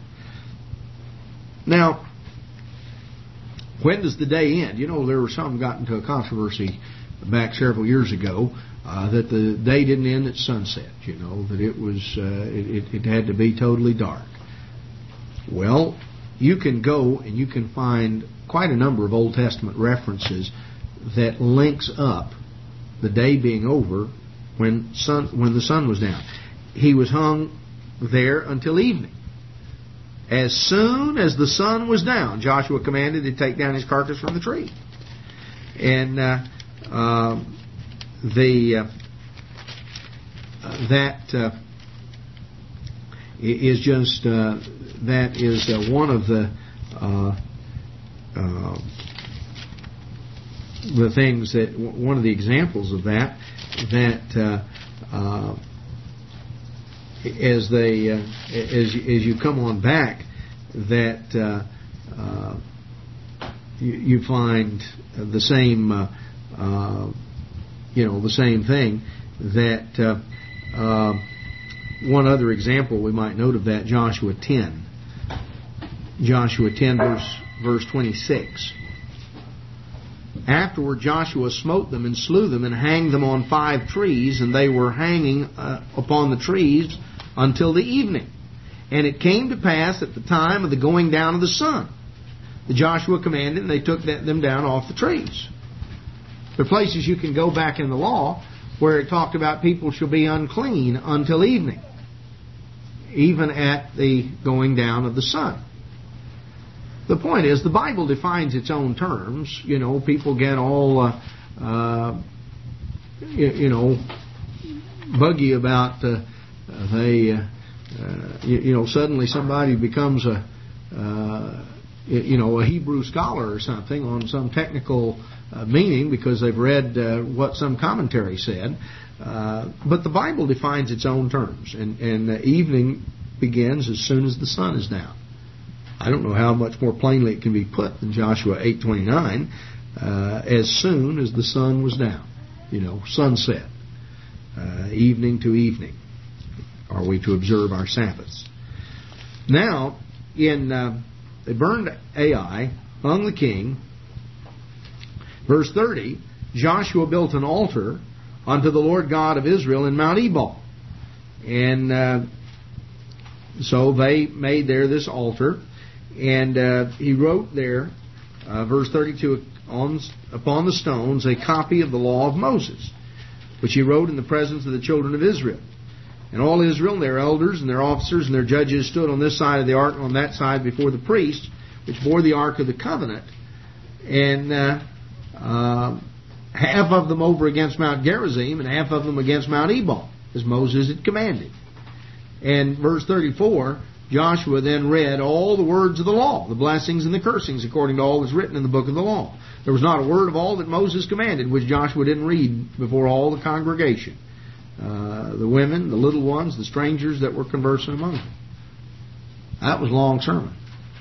Speaker 1: Now, when does the day end? You know, there were some got into a controversy back several years ago uh, that the day didn't end at sunset. You know, that it was uh, it, it had to be totally dark. Well, you can go and you can find quite a number of Old Testament references that links up the day being over when sun when the sun was down. He was hung there until evening. As soon as the sun was down, Joshua commanded to take down his carcass from the tree. And uh, uh, the uh, that uh, is just uh, that is uh, one of the uh, uh, the things that one of the examples of that that uh, uh, as they uh, as as you come on back that uh, uh, you, you find the same uh, uh, you know the same thing that uh, uh, one other example we might note of that, Joshua ten. Joshua ten verse verse twenty-six. Afterward Joshua smote them and slew them and hanged them on five trees, and they were hanging uh, upon the trees until the evening. And it came to pass at the time of the going down of the sun, that Joshua commanded, and they took that, them down off the trees. There are places you can go back in the law where it talked about people shall be unclean until evening, even at the going down of the sun. The point is, the Bible defines its own terms. You know, people get all, uh, uh, you, you know, buggy about uh, they, uh, uh, you, you know, suddenly somebody becomes a, uh, you know, a Hebrew scholar or something on some technical uh, meaning because they've read uh, what some commentary said. Uh, but the Bible defines its own terms, and, and uh, evening begins as soon as the sun is down. I don't know how much more plainly it can be put than Joshua eight twenty-nine. Uh, as soon as the sun was down, you know, sunset, uh, evening to evening, are we to observe our Sabbaths. Now, in uh, they burned Ai, hung the king. Verse thirty, Joshua built an altar unto the Lord God of Israel in Mount Ebal, and uh, so they made there this altar. And uh, he wrote there, uh, verse thirty-two, on, upon the stones a copy of the law of Moses, which he wrote in the presence of the children of Israel. And all Israel and their elders and their officers and their judges stood on this side of the ark and on that side before the priests, which bore the ark of the covenant. And uh, uh, half of them over against Mount Gerizim and half of them against Mount Ebal, as Moses had commanded. And verse thirty-four, Joshua then read all the words of the law, the blessings and the cursings, according to all that was written in the book of the law. There was not a word of all that Moses commanded which Joshua didn't read before all the congregation. Uh, the women, the little ones, the strangers that were conversing among them. That was a long sermon.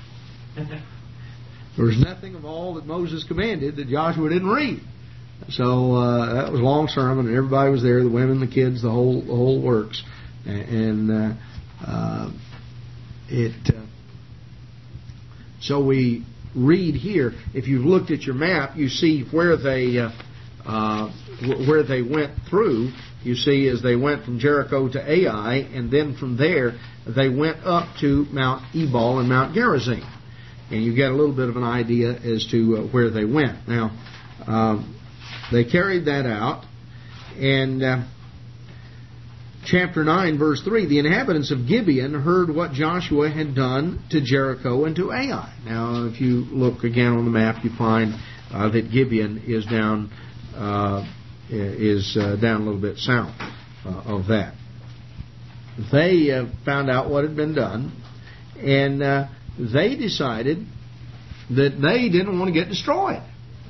Speaker 1: There was nothing of all that Moses commanded that Joshua didn't read. So uh, that was a long sermon, and everybody was there, the women, the kids, the whole the whole works. And uh, uh, it. Uh, so we read here. If you've looked at your map, you see where they uh, uh, where they went through. You see, as they went from Jericho to Ai, and then from there they went up to Mount Ebal and Mount Gerizim, and you get a little bit of an idea as to uh, where they went. Now, um, they carried that out, and uh, chapter nine, verse three, the inhabitants of Gibeon heard what Joshua had done to Jericho and to Ai. Now, if you look again on the map, you find uh, that Gibeon is down uh, is uh, down a little bit south uh, of that. They uh, found out what had been done, and uh, they decided that they didn't want to get destroyed.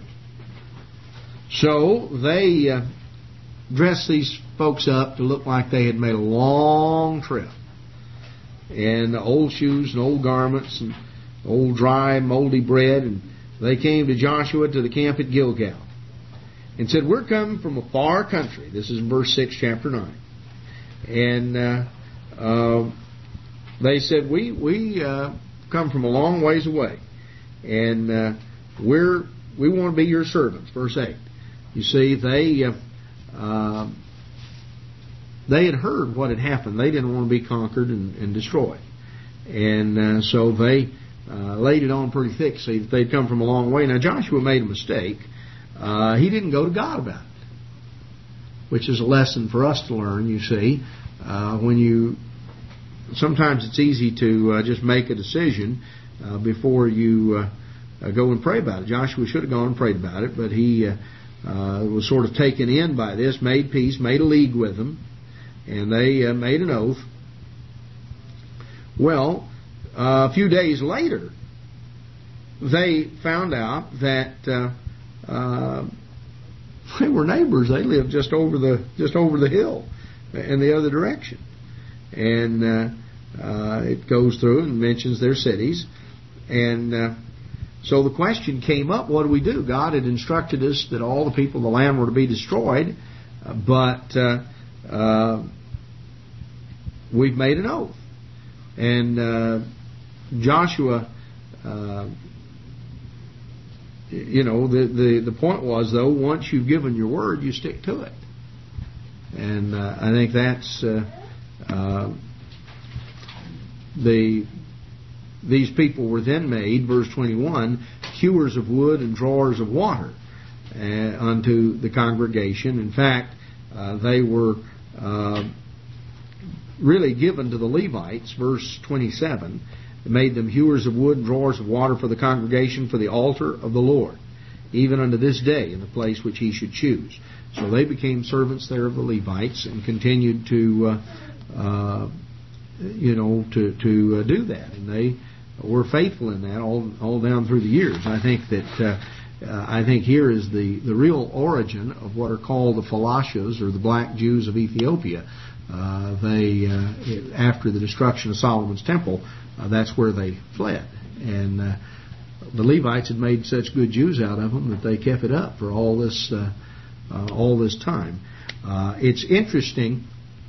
Speaker 1: So they uh, dressed these folks up to look like they had made a long trip, and old shoes and old garments and old dry moldy bread, and they came to Joshua to the camp at Gilgal and said, "We're coming from a far country." This is in verse six, chapter nine. And uh, uh, they said, we we uh, come from a long ways away, and uh, we're we want to be your servants. Verse eight. You see, they uh, uh, they had heard what had happened. They didn't want to be conquered and, and destroyed, and uh, so they uh, laid it on pretty thick. See, that they'd come from a long way. Now Joshua made a mistake. Uh, he didn't go to God about it, which is a lesson for us to learn. You see, uh, when you sometimes it's easy to uh, just make a decision uh, before you uh, uh, go and pray about it. Joshua should have gone and prayed about it, but he uh, uh, was sort of taken in by this, made peace, made a league with them, and they uh, made an oath. Well, uh, a few days later, they found out that uh, uh, they were neighbors. They lived just over the just over the hill in the other direction. And uh, uh, it goes through and mentions their cities. And uh, so the question came up, what do we do? God had instructed us that all the people of the land were to be destroyed, uh, but uh, uh, we've made an oath. And uh, Joshua, uh, you know, the, the, the point was, though, once you've given your word, you stick to it. And uh, I think that's uh, uh, the these people were then made, verse twenty-one, hewers of wood and drawers of water uh, unto the congregation. In fact, uh, they were uh, really given to the Levites, verse twenty-seven. It made them hewers of wood and drawers of water for the congregation for the altar of the Lord, even unto this day, in the place which he should choose. So they became servants there of the Levites and continued to, uh, uh, you know, to to uh, do that. And they were faithful in that all all down through the years. I think that uh, uh, I think here is the, the real origin of what are called the Falashas, or the black Jews of Ethiopia. Uh, they uh, after the destruction of Solomon's temple, uh, that's where they fled, and uh, the Levites had made such good Jews out of them that they kept it up for all this uh, uh, all this time. Uh, it's interesting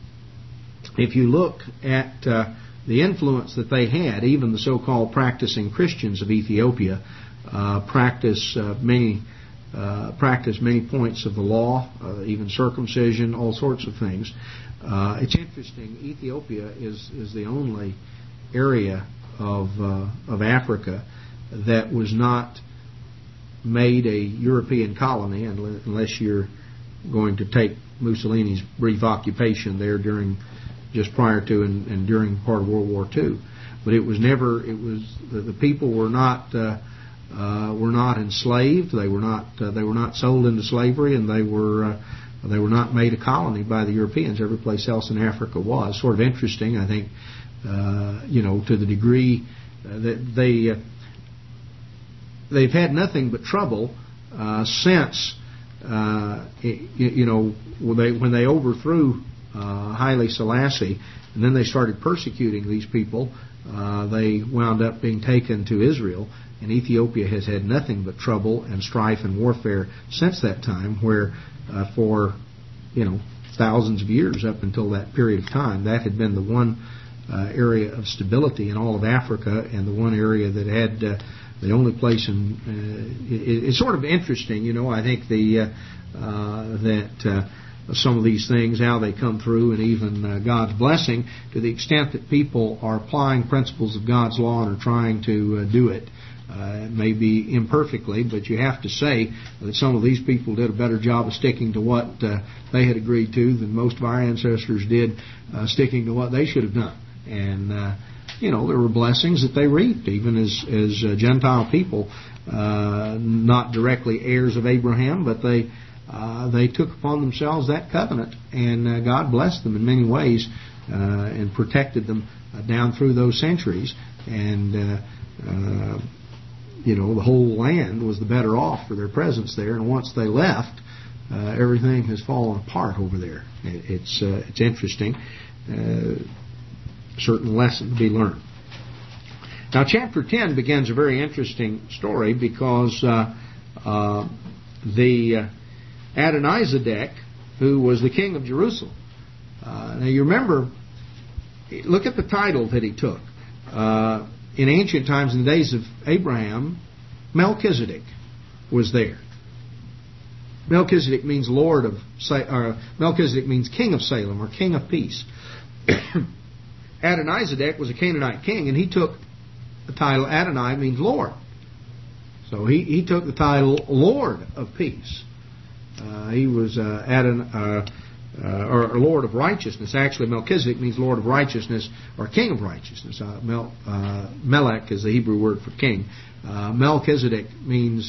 Speaker 1: if you look at uh, the influence that they had. Even the so-called practicing Christians of Ethiopia uh, practice uh, many uh, practice many points of the law, uh, even circumcision, all sorts of things. Uh, it's interesting. Ethiopia is, is the only area of uh, of Africa that was not made a European colony, unless you're going to take Mussolini's brief occupation there during just prior to and, and during part of World War Two. But it was never. It was the, the people were not uh, uh, were not enslaved. They were not uh, they were not sold into slavery, and they were. Uh, They were not made a colony by the Europeans. Every place else in Africa was. Sort of interesting, I think, uh, you know, to the degree uh, that they, uh, they've had nothing but trouble uh, since, uh, you, you know, when they, when they overthrew uh, Haile Selassie, and then they started persecuting these people. Uh, they wound up being taken to Israel, and Ethiopia has had nothing but trouble and strife and warfare since that time, where Uh, for, you know, thousands of years up until that period of time, that had been the one uh, area of stability in all of Africa, and the one area that had uh, the only place in. Uh, it, it's sort of interesting, you know. I think the uh, uh, that uh, some of these things, how they come through, and even uh, God's blessing, to the extent that people are applying principles of God's law and are trying to uh, do it. Uh, maybe imperfectly, but you have to say that some of these people did a better job of sticking to what uh, they had agreed to than most of our ancestors did uh, sticking to what they should have done. And, uh, you know, there were blessings that they reaped, even as, as uh, Gentile people, uh, not directly heirs of Abraham, but they uh, they took upon themselves that covenant, and uh, God blessed them in many ways uh, and protected them uh, down through those centuries. And uh, uh, You know, the whole land was the better off for their presence there, and once they left, uh, everything has fallen apart over there. It, it's uh, it's interesting, uh, certain lesson to be learned. Now, chapter ten begins a very interesting story because uh, uh, the uh, Adonizedek, who was the king of Jerusalem. Uh, now, you remember, look at the title that he took. Uh, In ancient times, in the days of Abraham, Melchizedek was there. Melchizedek means Lord of, or Melchizedek means King of Salem, or King of Peace. Adonizedek was a Canaanite king, and he took the title. Adonai means Lord, so he, he took the title Lord of Peace. Uh, he was uh, Adon. Uh, Uh, or, or Lord of Righteousness. Actually, Melchizedek means Lord of Righteousness or King of Righteousness. Uh, Mel, uh, Melech is the Hebrew word for king. Uh, Melchizedek means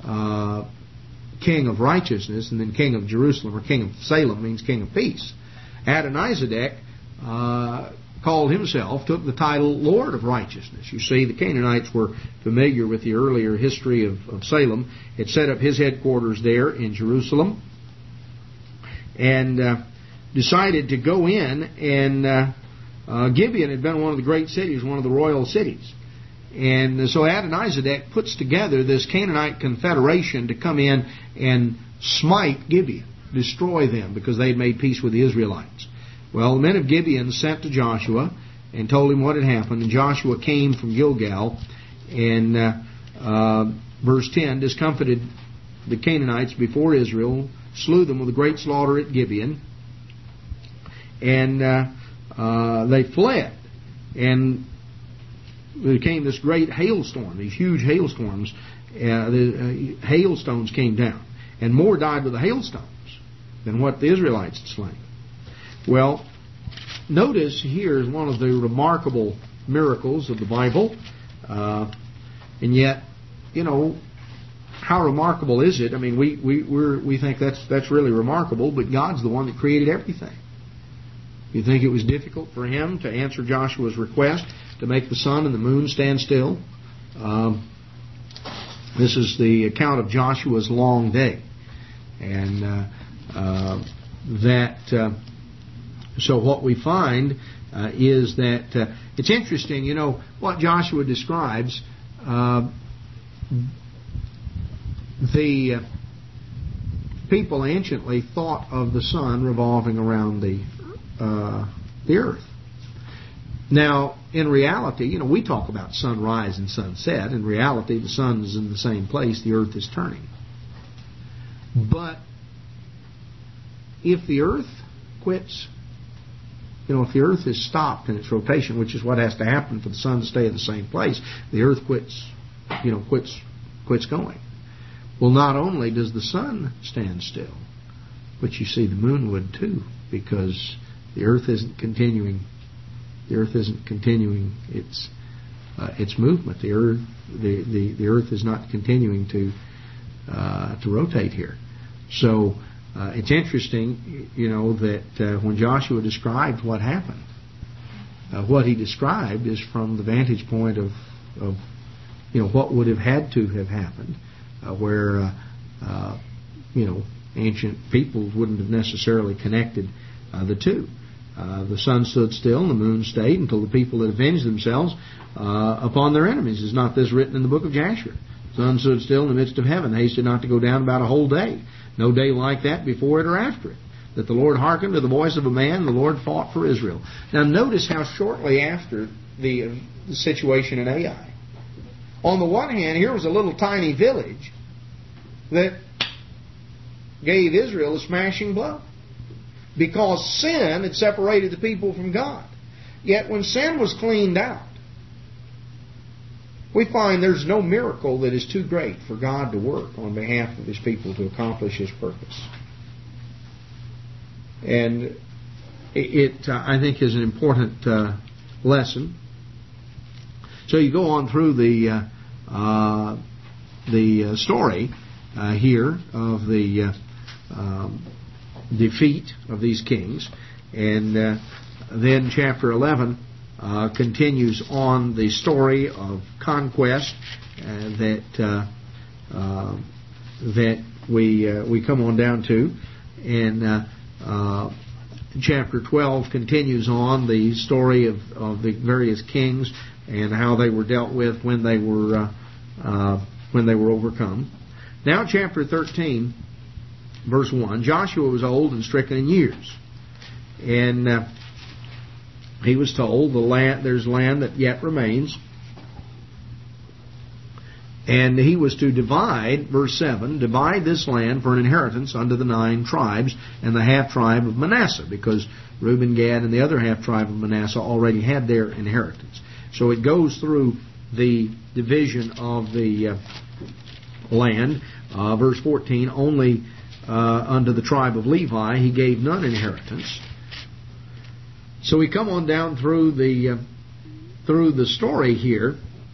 Speaker 1: uh, King of Righteousness, and then King of Jerusalem or King of Salem means King of Peace. Adonizedek uh, called himself, took the title Lord of Righteousness. You see, the Canaanites were familiar with the earlier history of, of Salem. Had set up his headquarters there in Jerusalem, and uh, decided to go in. And uh, uh, Gibeon had been one of the great cities, one of the royal cities. And so Adonizedek puts together this Canaanite confederation to come in and smite Gibeon, destroy them, because they had made peace with the Israelites. Well, the men of Gibeon sent to Joshua and told him what had happened. And Joshua came from Gilgal and, uh, uh, verse ten, discomfited the Canaanites before Israel, slew them with a great slaughter at Gibeon, and uh, uh, they fled. And there came this great hailstorm, these huge hailstorms. Uh, the uh, hailstones came down, and more died with the hailstones than what the Israelites had slain. Well, notice here is one of the remarkable miracles of the Bible. Uh, and yet, you know, how remarkable is it? I mean, we we we're, we think that's that's really remarkable, but God's the one that created everything. You think it was difficult for Him to answer Joshua's request to make the sun and the moon stand still? Um, this is the account of Joshua's long day, and uh, uh, that. Uh, So what we find uh, is that uh, it's interesting, you know, what Joshua describes. Uh, the uh, people anciently thought of the sun revolving around the uh, the earth. Now, in reality, you know, we talk about sunrise and sunset. In reality, the sun is in the same place, the earth is turning. But if the earth quits, you know, if the earth is stopped in its rotation, which is what has to happen for the sun to stay in the same place, the earth quits, you know, quits, quits going. Well, not only does the sun stand still, but you see the moon would too, because the earth isn't continuing. The earth isn't continuing its uh, its movement. The earth, the, the, the earth is not continuing to uh, to rotate here. So. Uh, it's interesting, you know, that uh, when Joshua described what happened, uh, what he described is from the vantage point of, of you know, what would have had to have happened, uh, where, uh, uh, you know, ancient peoples wouldn't have necessarily connected uh, the two. Uh, the sun stood still and the moon stayed until the people had avenged themselves uh, upon their enemies. Is not this written in the book of Jasher? The sun stood still in the midst of heaven, hasted not to go down about a whole day. No day like that before it or after it. That the Lord hearkened to the voice of a man, the Lord fought for Israel. Now notice how shortly after the, uh, the situation in Ai, on the one hand, here was a little tiny village that gave Israel a smashing blow. Because sin had separated the people from God. Yet when sin was cleaned out, we find there's no miracle that is too great for God to work on behalf of His people to accomplish His purpose. And it, it uh, I think, is an important uh, lesson. So you go on through the uh, uh, the uh, story uh, here of the uh, um, defeat of these kings, and uh, then chapter eleven Uh, continues on the story of conquest uh, that uh, uh, that we uh, we come on down to, and uh, uh, chapter twelve continues on the story of, of the various kings and how they were dealt with when they were uh, uh, when they were overcome. Now, chapter thirteen, verse one. Joshua was old and stricken in years, and uh, he was told, "The land, there's land that yet remains." And he was to divide, verse seven, divide this land for an inheritance unto the nine tribes and the half tribe of Manasseh, because Reuben, Gad, and the other half tribe of Manasseh already had their inheritance. So it goes through the division of the uh, land. Uh, verse fourteen, only uh, unto the tribe of Levi he gave none inheritance. So we come on down through the uh, through the story here.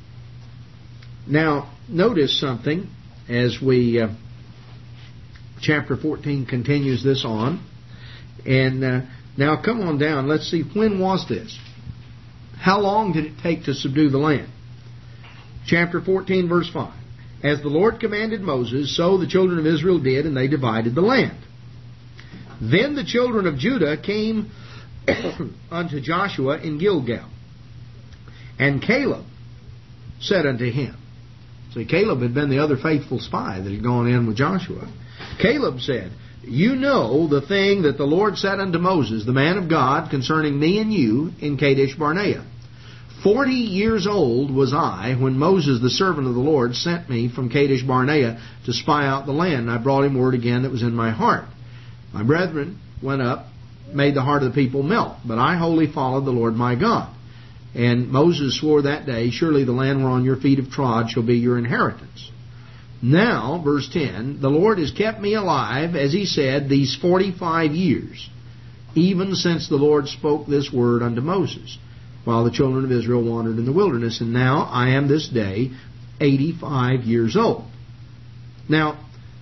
Speaker 1: Now, notice something as we uh, chapter fourteen continues this on, and uh, Now come on down. Let's see, when was this? How long did it take to subdue the land? Chapter fourteen, verse five. As the Lord commanded Moses, so the children of Israel did, and they divided the land. Then the children of Judah came unto Joshua in Gilgal. And Caleb said unto him. See, Caleb had been the other faithful spy that had gone in with Joshua. Caleb said, You know the thing that the Lord said unto Moses, the man of God, concerning me and you in Kadesh Barnea. Forty years old was I when Moses, the servant of the Lord, sent me from Kadesh Barnea to spy out the land. And I brought him word again that was in my heart. My brethren went up, made the heart of the people melt, but I wholly followed the Lord my God. And Moses swore that day, Surely the land whereon your feet have trod shall be your inheritance. Now, verse ten, the Lord has kept me alive, as He said, these forty-five years, even since the Lord spoke this word unto Moses, while the children of Israel wandered in the wilderness. And now I am this day eighty-five years old. Now,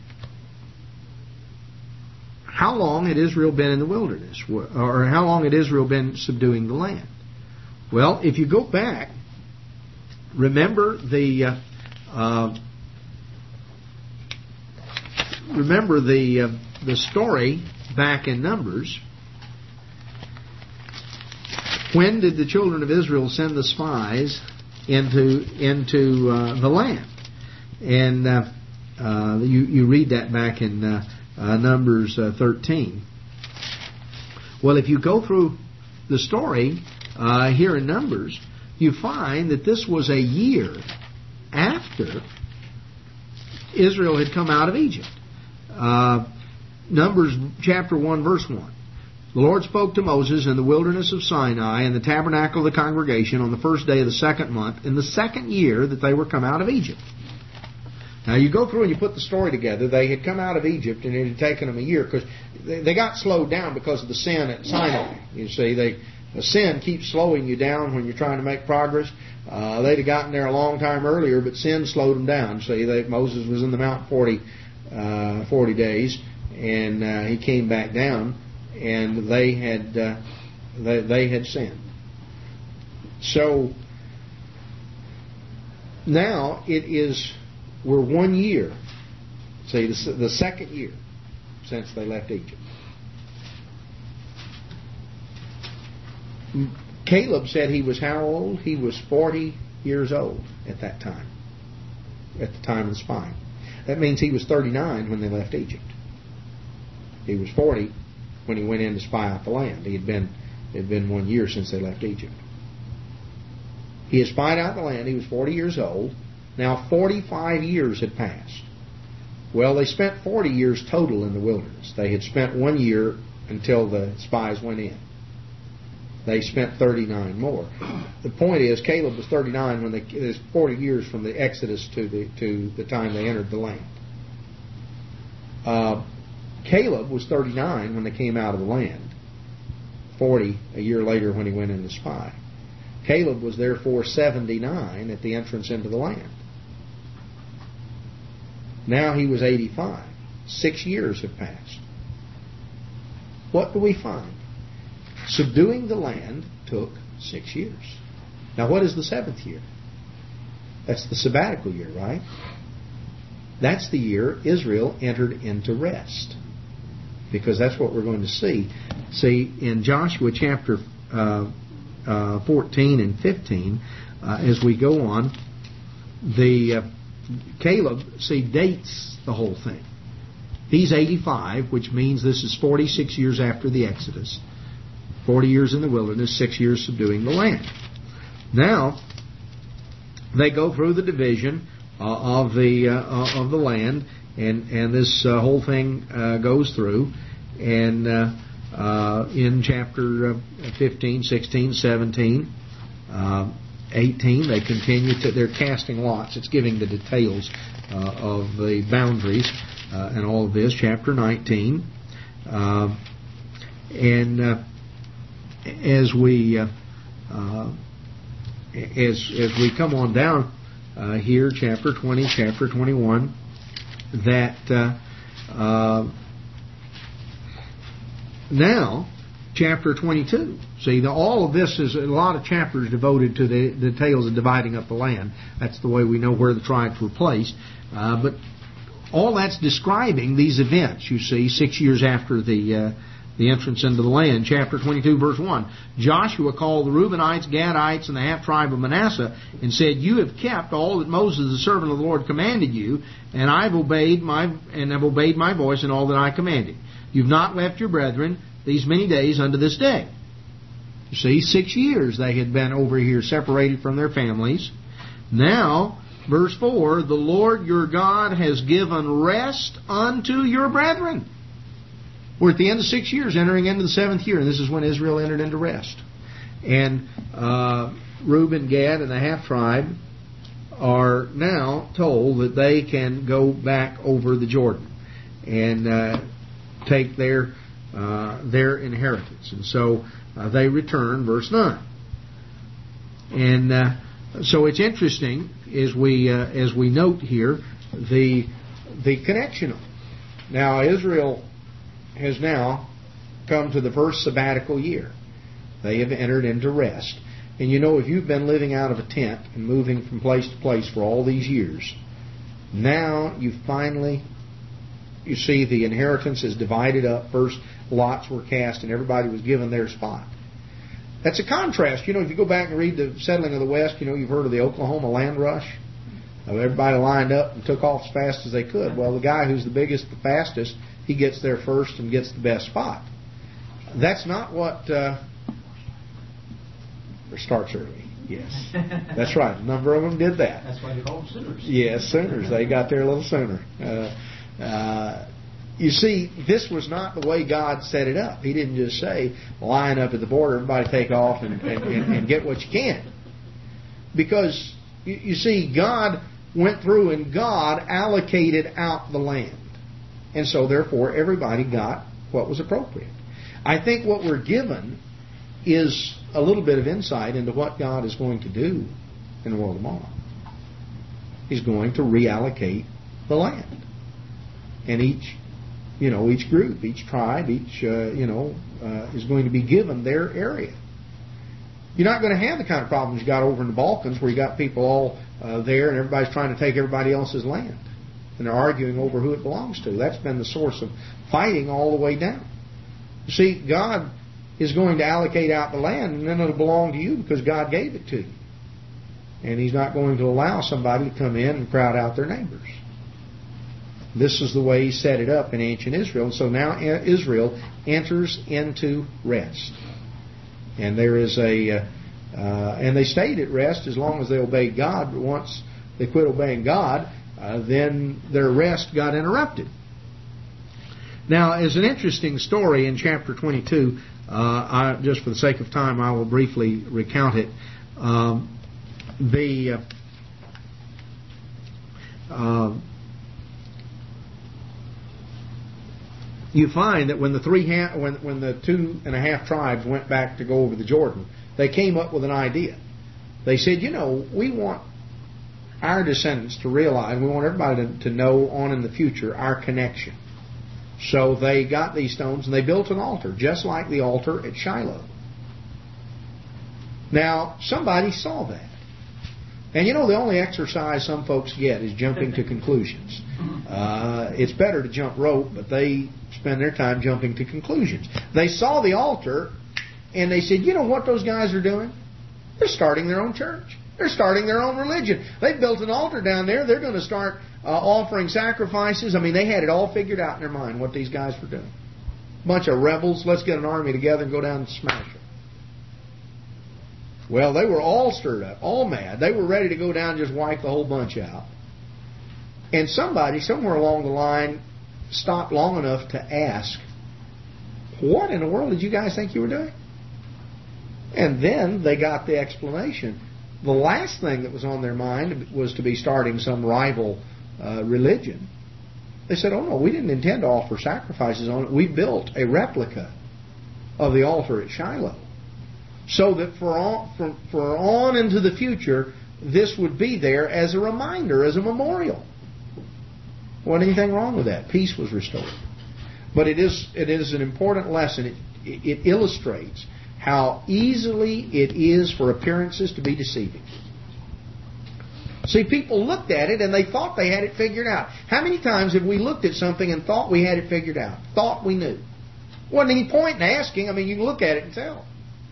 Speaker 1: how long had Israel been in the wilderness? Or how long had Israel been subduing the land? Well, if you go back, remember the uh, uh, remember the uh, the story back in Numbers. When did the children of Israel send the spies into into uh, the land? And uh, uh, you you read that back in uh, uh, Numbers uh, thirteen. Well, if you go through the story uh, here in Numbers, you find that this was a year after Israel had come out of Egypt. Uh, Numbers chapter one, verse one. The Lord spoke to Moses in the wilderness of Sinai in the tabernacle of the congregation on the first day of the second month, in the second year that they were come out of Egypt. Now you go through and you put the story together. They had come out of Egypt and it had taken them a year because they got slowed down because of the sin at Sinai. You see, they, the sin keeps slowing you down when you're trying to make progress. Uh, they'd have gotten there a long time earlier, but sin slowed them down. See, they, Moses was in the mount forty, uh, forty days, and uh, he came back down. And they had uh, they, they had sinned. So now it is we're one year. See, the, the second year since they left Egypt. Caleb said he was how old? He was forty years old at that time. At the time of the spying. That means he was thirty-nine when they left Egypt. He was forty when he went in to spy out the land. He had been, it had been one year since they left Egypt. He had spied out the land. He was forty years old. Now forty-five years had passed. Well, they spent forty years total in the wilderness. They had spent one year until the spies went in. They spent thirty-nine more. The point is, Caleb was thirty-nine when they, there's forty years from the Exodus to the to the time they entered the land. Uh, Caleb was thirty-nine when they came out of the land. forty a year later when he went in to spy. Caleb was therefore seventy-nine at the entrance into the land. Now he was eighty-five. Six years have passed. What do we find? Subduing the land took six years. Now what is the seventh year? That's the sabbatical year, right? That's the year Israel entered into rest. Because that's what we're going to see. See, in Joshua chapter uh, uh, fourteen and fifteen, uh, as we go on, the uh, Caleb, see, dates the whole thing. He's eighty-five, which means this is forty-six years after the Exodus. forty years in the wilderness, six years subduing the land. Now, they go through the division uh, of the uh, of the land, and and this uh, whole thing uh, goes through. And uh, uh, in chapter uh, fifteen, sixteen, seventeen, uh, eighteen, they continue to, they're casting lots. It's giving the details uh, of the boundaries uh, and all of this. Chapter nineteen. Uh, and uh, as we uh, uh, as as we come on down uh, here, chapter twenty, chapter twenty-one, that uh, uh, now chapter twenty-two. See, the, all of this is a lot of chapters devoted to the, the tales of dividing up the land. That's the way we know where the tribes were placed. Uh, but all that's describing these events, you see, six years after the uh, the entrance into the land. Chapter twenty-two, verse one. Joshua called the Reubenites, Gadites, and the half-tribe of Manasseh, and said, "You have kept all that Moses, the servant of the Lord, commanded you, and I've obeyed my and have obeyed my voice in all that I commanded. You've not left your brethren these many days unto this day." You see, six years they had been over here separated from their families. Now, verse four, "The Lord your God has given rest unto your brethren." We're at the end of six years, entering into the seventh year, and this is when Israel entered into rest. And uh, Reuben, Gad, and the half-tribe are now told that they can go back over the Jordan and uh, take their uh, their inheritance. And so uh, they return, verse nine. And uh, so it's interesting as we uh, as we note here the the connection. Now Israel has now come to the first sabbatical year. They have entered into rest. And you know, if you've been living out of a tent and moving from place to place for all these years, now you finally, you see the inheritance is divided up. First lots were cast and everybody was given their spot. That's a contrast. You know, if you go back and read the settling of the West, you know, you've heard of the Oklahoma land rush. Everybody lined up and took off as fast as they could. Well, the guy who's the biggest, the fastest, he gets there first and gets the best spot. That's not what... Uh, or starts early. Yes. That's right. A number of them did that.
Speaker 2: That's why they call them Sooners.
Speaker 1: Yes, Sooners. They got there a little sooner. Uh, uh, you see, this was not the way God set it up. He didn't just say, line up at the border, everybody take off and, and, and, and get what you can. Because, you, you see, God went through and God allocated out the land. And so, therefore, everybody got what was appropriate. I think what we're given is a little bit of insight into what God is going to do in the world tomorrow. He's going to reallocate the land. And each, you know, each group, each tribe, each, uh, you know, uh, is going to be given their area. You're not going to have the kind of problems you got over in the Balkans where you got people all uh, there and everybody's trying to take everybody else's land. And they're arguing over who it belongs to. That's been the source of fighting all the way down. You see, God is going to allocate out the land, and then it'll belong to you because God gave it to you. And He's not going to allow somebody to come in and crowd out their neighbors. This is the way He set it up in ancient Israel. So now Israel enters into rest. And there is a... Uh, uh, and they stayed at rest as long as they obeyed God, but once they quit obeying God, Uh, then their rest got interrupted. Now, as an interesting story in chapter twenty-two, uh, I, just for the sake of time, I will briefly recount it. Um, the uh, uh, you find that when the three ha- when when the two and a half tribes went back to go over the Jordan, they came up with an idea. They said, you know, we want our descendants to realize, we want everybody to, to know on in the future our connection. So they got these stones and they built an altar, just like the altar at Shiloh. Now, somebody saw that. And you know, the only exercise some folks get is jumping to conclusions. Uh, it's better to jump rope, but they spend their time jumping to conclusions. They saw the altar and they said, you know what those guys are doing? They're starting their own church. They're starting their own religion. They've built an altar down there. They're going to start uh, offering sacrifices. I mean, they had it all figured out in their mind what these guys were doing. Bunch of rebels. Let's get an army together and go down and smash them. Well, they were all stirred up, all mad. They were ready to go down and just wipe the whole bunch out. And somebody, somewhere along the line, stopped long enough to ask, what in the world did you guys think you were doing? And then they got the explanation. The last thing that was on their mind was to be starting some rival uh, religion. They said, oh no, we didn't intend to offer sacrifices on it. We built a replica of the altar at Shiloh. So that for on, for, for on into the future, this would be there as a reminder, as a memorial. Wasn't anything wrong with that. Peace was restored. But it is it is an important lesson. It, it illustrates how easily it is for appearances to be deceiving. See, people looked at it and they thought they had it figured out. How many times have we looked at something and thought we had it figured out? Thought we knew. Wasn't any point in asking. I mean, you can look at it and tell.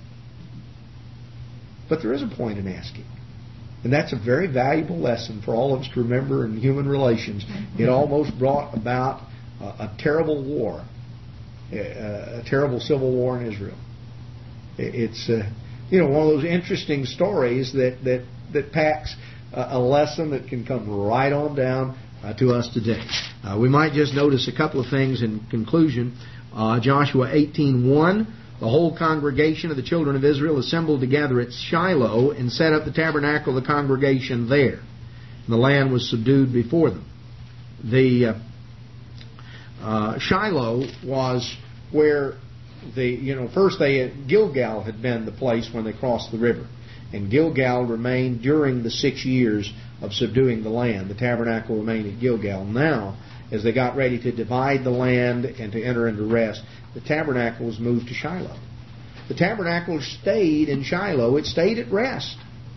Speaker 1: But there is a point in asking. And that's a very valuable lesson for all of us to remember in human relations. It almost brought about a, a terrible war, a, a terrible civil war in Israel. It's uh, you know one of those interesting stories that that that packs uh, a lesson that can come right on down uh, to us today. Uh, we might just notice a couple of things in conclusion. Uh, Joshua eighteen one. The whole congregation of the children of Israel assembled together at Shiloh and set up the tabernacle of the congregation there. And the land was subdued before them. The uh, uh, Shiloh was where the you know first they had, Gilgal had been the place when they crossed the river, and Gilgal remained during the six years of subduing the land. The tabernacle remained at Gilgal. Now, as they got ready to divide the land and to enter into rest, the tabernacle was moved to Shiloh. The tabernacle stayed in Shiloh. It stayed at rest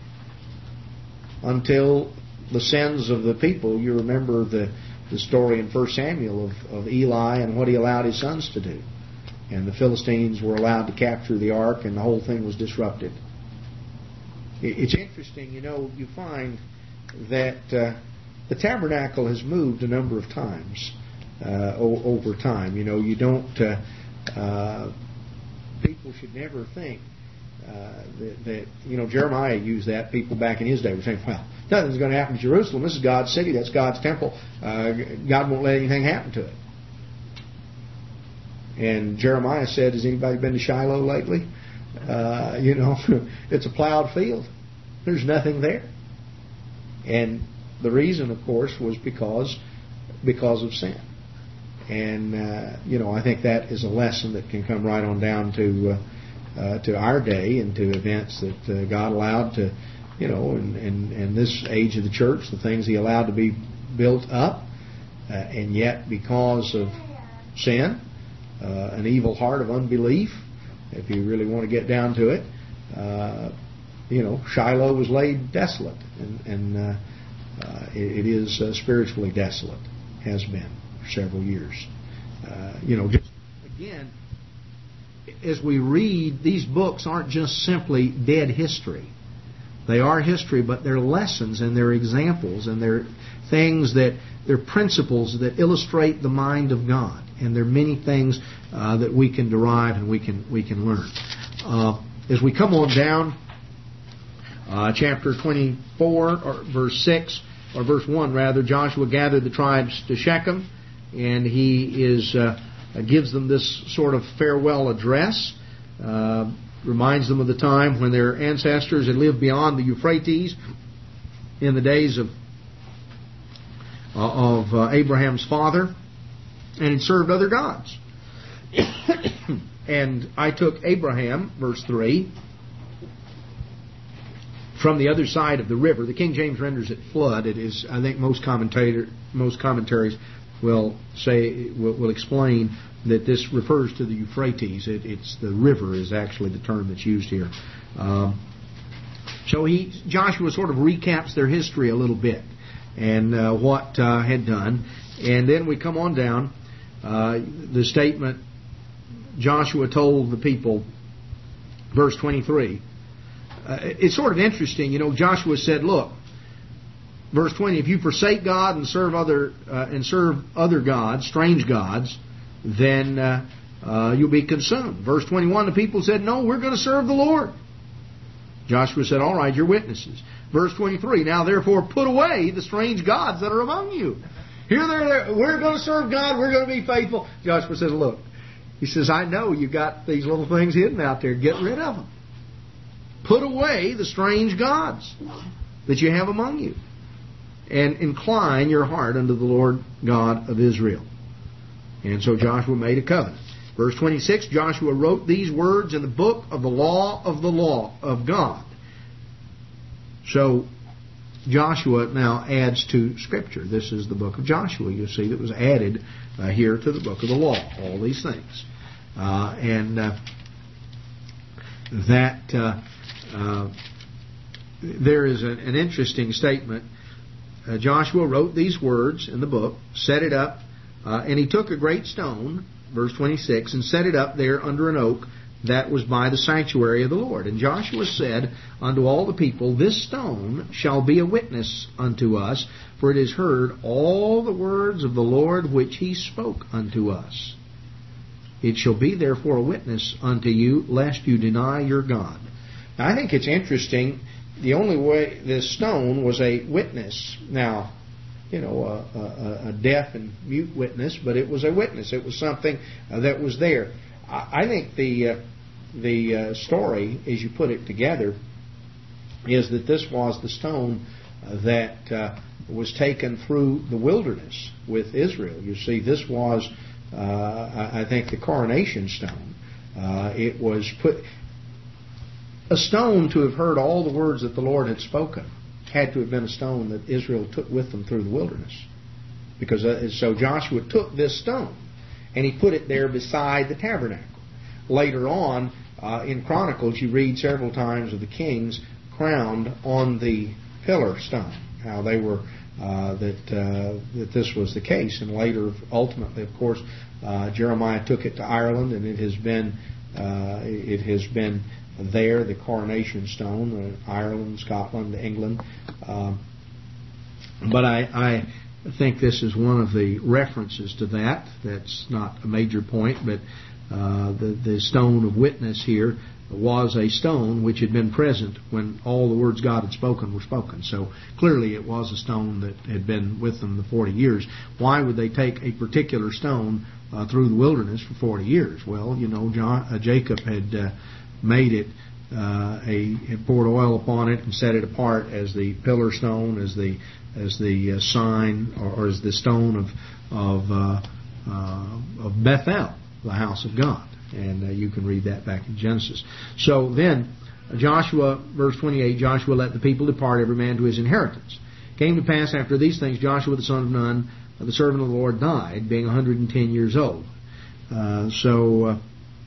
Speaker 1: until the sins of the people. You remember the, the story in First Samuel of, of Eli and what he allowed his sons to do. And the Philistines were allowed to capture the ark, and the whole thing was disrupted. It's interesting, you know, you find that uh, the tabernacle has moved a number of times uh, o- over time. You know, you don't... Uh, Uh, people should never think uh, that, that, you know, Jeremiah used that. People back in his day were saying, well, nothing's going to happen to Jerusalem. This is God's city. That's God's temple. Uh, God won't let anything happen to it. And Jeremiah said, has anybody been to Shiloh lately? Uh, you know, it's a plowed field. There's nothing there. And the reason, of course, was because because of sin. And, uh, you know, I think that is a lesson that can come right on down to uh, uh, to our day and to events that uh, God allowed to, you know, in, in, in this age of the church, the things He allowed to be built up. Uh, and yet, because of sin, uh, an evil heart of unbelief, if you really want to get down to it, uh, you know, Shiloh was laid desolate. And, and uh, uh, it, it is uh, spiritually desolate, has been. Several years. Uh, you know, just again, as we read, these books aren't just simply dead history. They are history, but they're lessons and they're examples and they're things that, they're principles that illustrate the mind of God. And there are many things uh, that we can derive and we can we can learn. Uh, as we come on down, uh, chapter twenty-four, or verse six, or verse one rather, Joshua gathered the tribes to Shechem. And he is uh, gives them this sort of farewell address, uh, reminds them of the time when their ancestors had lived beyond the Euphrates in the days of uh, of uh, Abraham's father, and had served other gods. And I took Abraham, verse three, from the other side of the river. The King James renders it flood. It is, I think, most commentator most commentaries will say will, will explain that this refers to the Euphrates. It, it's the river is actually the term that's used here. Um, so he Joshua sort of recaps their history a little bit and uh, what uh, had done, and then we come on down. Uh, the statement Joshua told the people, verse twenty-three. Uh, it's sort of interesting, you know. Joshua said, "Look." Verse twenty, if you forsake God and serve other uh, and serve other gods, strange gods, then uh, uh, you'll be consumed. Verse twenty-one, the people said, no, we're going to serve the Lord. Joshua said, all right, you're witnesses. Verse twenty-three, now therefore put away the strange gods that are among you. Here, there, there, we're going to serve God, we're going to be faithful. Joshua says, look, he says, I know you got these little things hidden out there. Get rid of them. Put away the strange gods that you have among you. And incline your heart unto the Lord God of Israel. And so Joshua made a covenant. Verse twenty-six, Joshua wrote these words in the book of the law of the law of God. So Joshua now adds to Scripture. This is the book of Joshua, you see, that was added uh, here to the book of the law. All these things. Uh, and uh, that uh, uh, there is an, an interesting statement. Uh, Joshua wrote these words in the book, set it up, uh, and he took a great stone, verse twenty-six, and set it up there under an oak that was by the sanctuary of the Lord. And Joshua said unto all the people, This stone shall be a witness unto us, for it has heard all the words of the Lord which he spoke unto us. It shall be therefore a witness unto you, lest you deny your God. Now, I think it's interesting. The only way this stone was a witness. Now, you know, a, a, a deaf and mute witness, but it was a witness. It was something uh, that was there. I, I think the uh, the uh, story, as you put it together, is that this was the stone uh, that uh, was taken through the wilderness with Israel. You see, this was, uh, I, I think, the coronation stone. Uh, it was put. A stone to have heard all the words that the Lord had spoken had to have been a stone that Israel took with them through the wilderness. Because uh, so Joshua took this stone and he put it there beside the tabernacle. Later on, uh, in Chronicles, you read several times of the kings crowned on the pillar stone. How they were uh, that uh, that this was the case, and later, ultimately, of course, uh, Jeremiah took it to Ireland, and it has been uh, it has been. There, the coronation stone, uh, Ireland, Scotland, England. Uh, but I, I think this is one of the references to that. That's not a major point, but uh, the, the stone of witness here was a stone which had been present when all the words God had spoken were spoken. So clearly it was a stone that had been with them the forty years. Why would they take a particular stone uh, through the wilderness for forty years? Well, you know, John, uh, Jacob had... Uh, made it, uh, a poured oil upon it and set it apart as the pillar stone, as the as the uh, sign, or, or as the stone of of uh, uh, of Bethel, the house of God. And uh, you can read that back in Genesis. So then, Joshua, verse twenty-eight, Joshua let the people depart, every man to his inheritance. Came to pass after these things, Joshua the son of Nun, the servant of the Lord, died, being one hundred ten years old. Uh, so. Uh,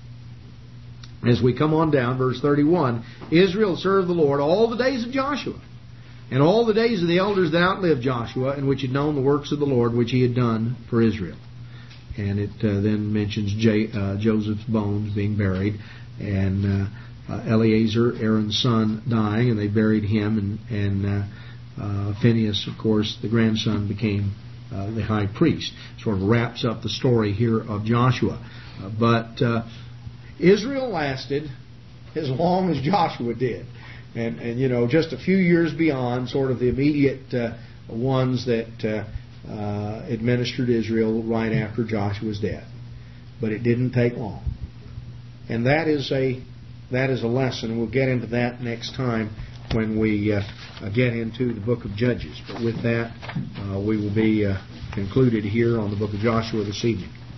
Speaker 1: As we come on down, verse thirty-one, Israel served the Lord all the days of Joshua, and all the days of the elders that outlived Joshua, and which had known the works of the Lord which he had done for Israel. And it uh, then mentions J, uh, Joseph's bones being buried, and uh, uh, Eleazar, Aaron's son, dying, and they buried him, and, and uh, uh, Phinehas, of course, the grandson, became uh, the high priest. Sort of wraps up the story here of Joshua. Uh, but... Uh, Israel lasted as long as Joshua did. And, and you know, just a few years beyond sort of the immediate uh, ones that uh, uh, administered Israel right after Joshua's death. But it didn't take long. And that is a that is a lesson. We'll get into that next time when we uh, get into the book of Judges. But with that, uh, we will be uh, concluded here on the book of Joshua this evening.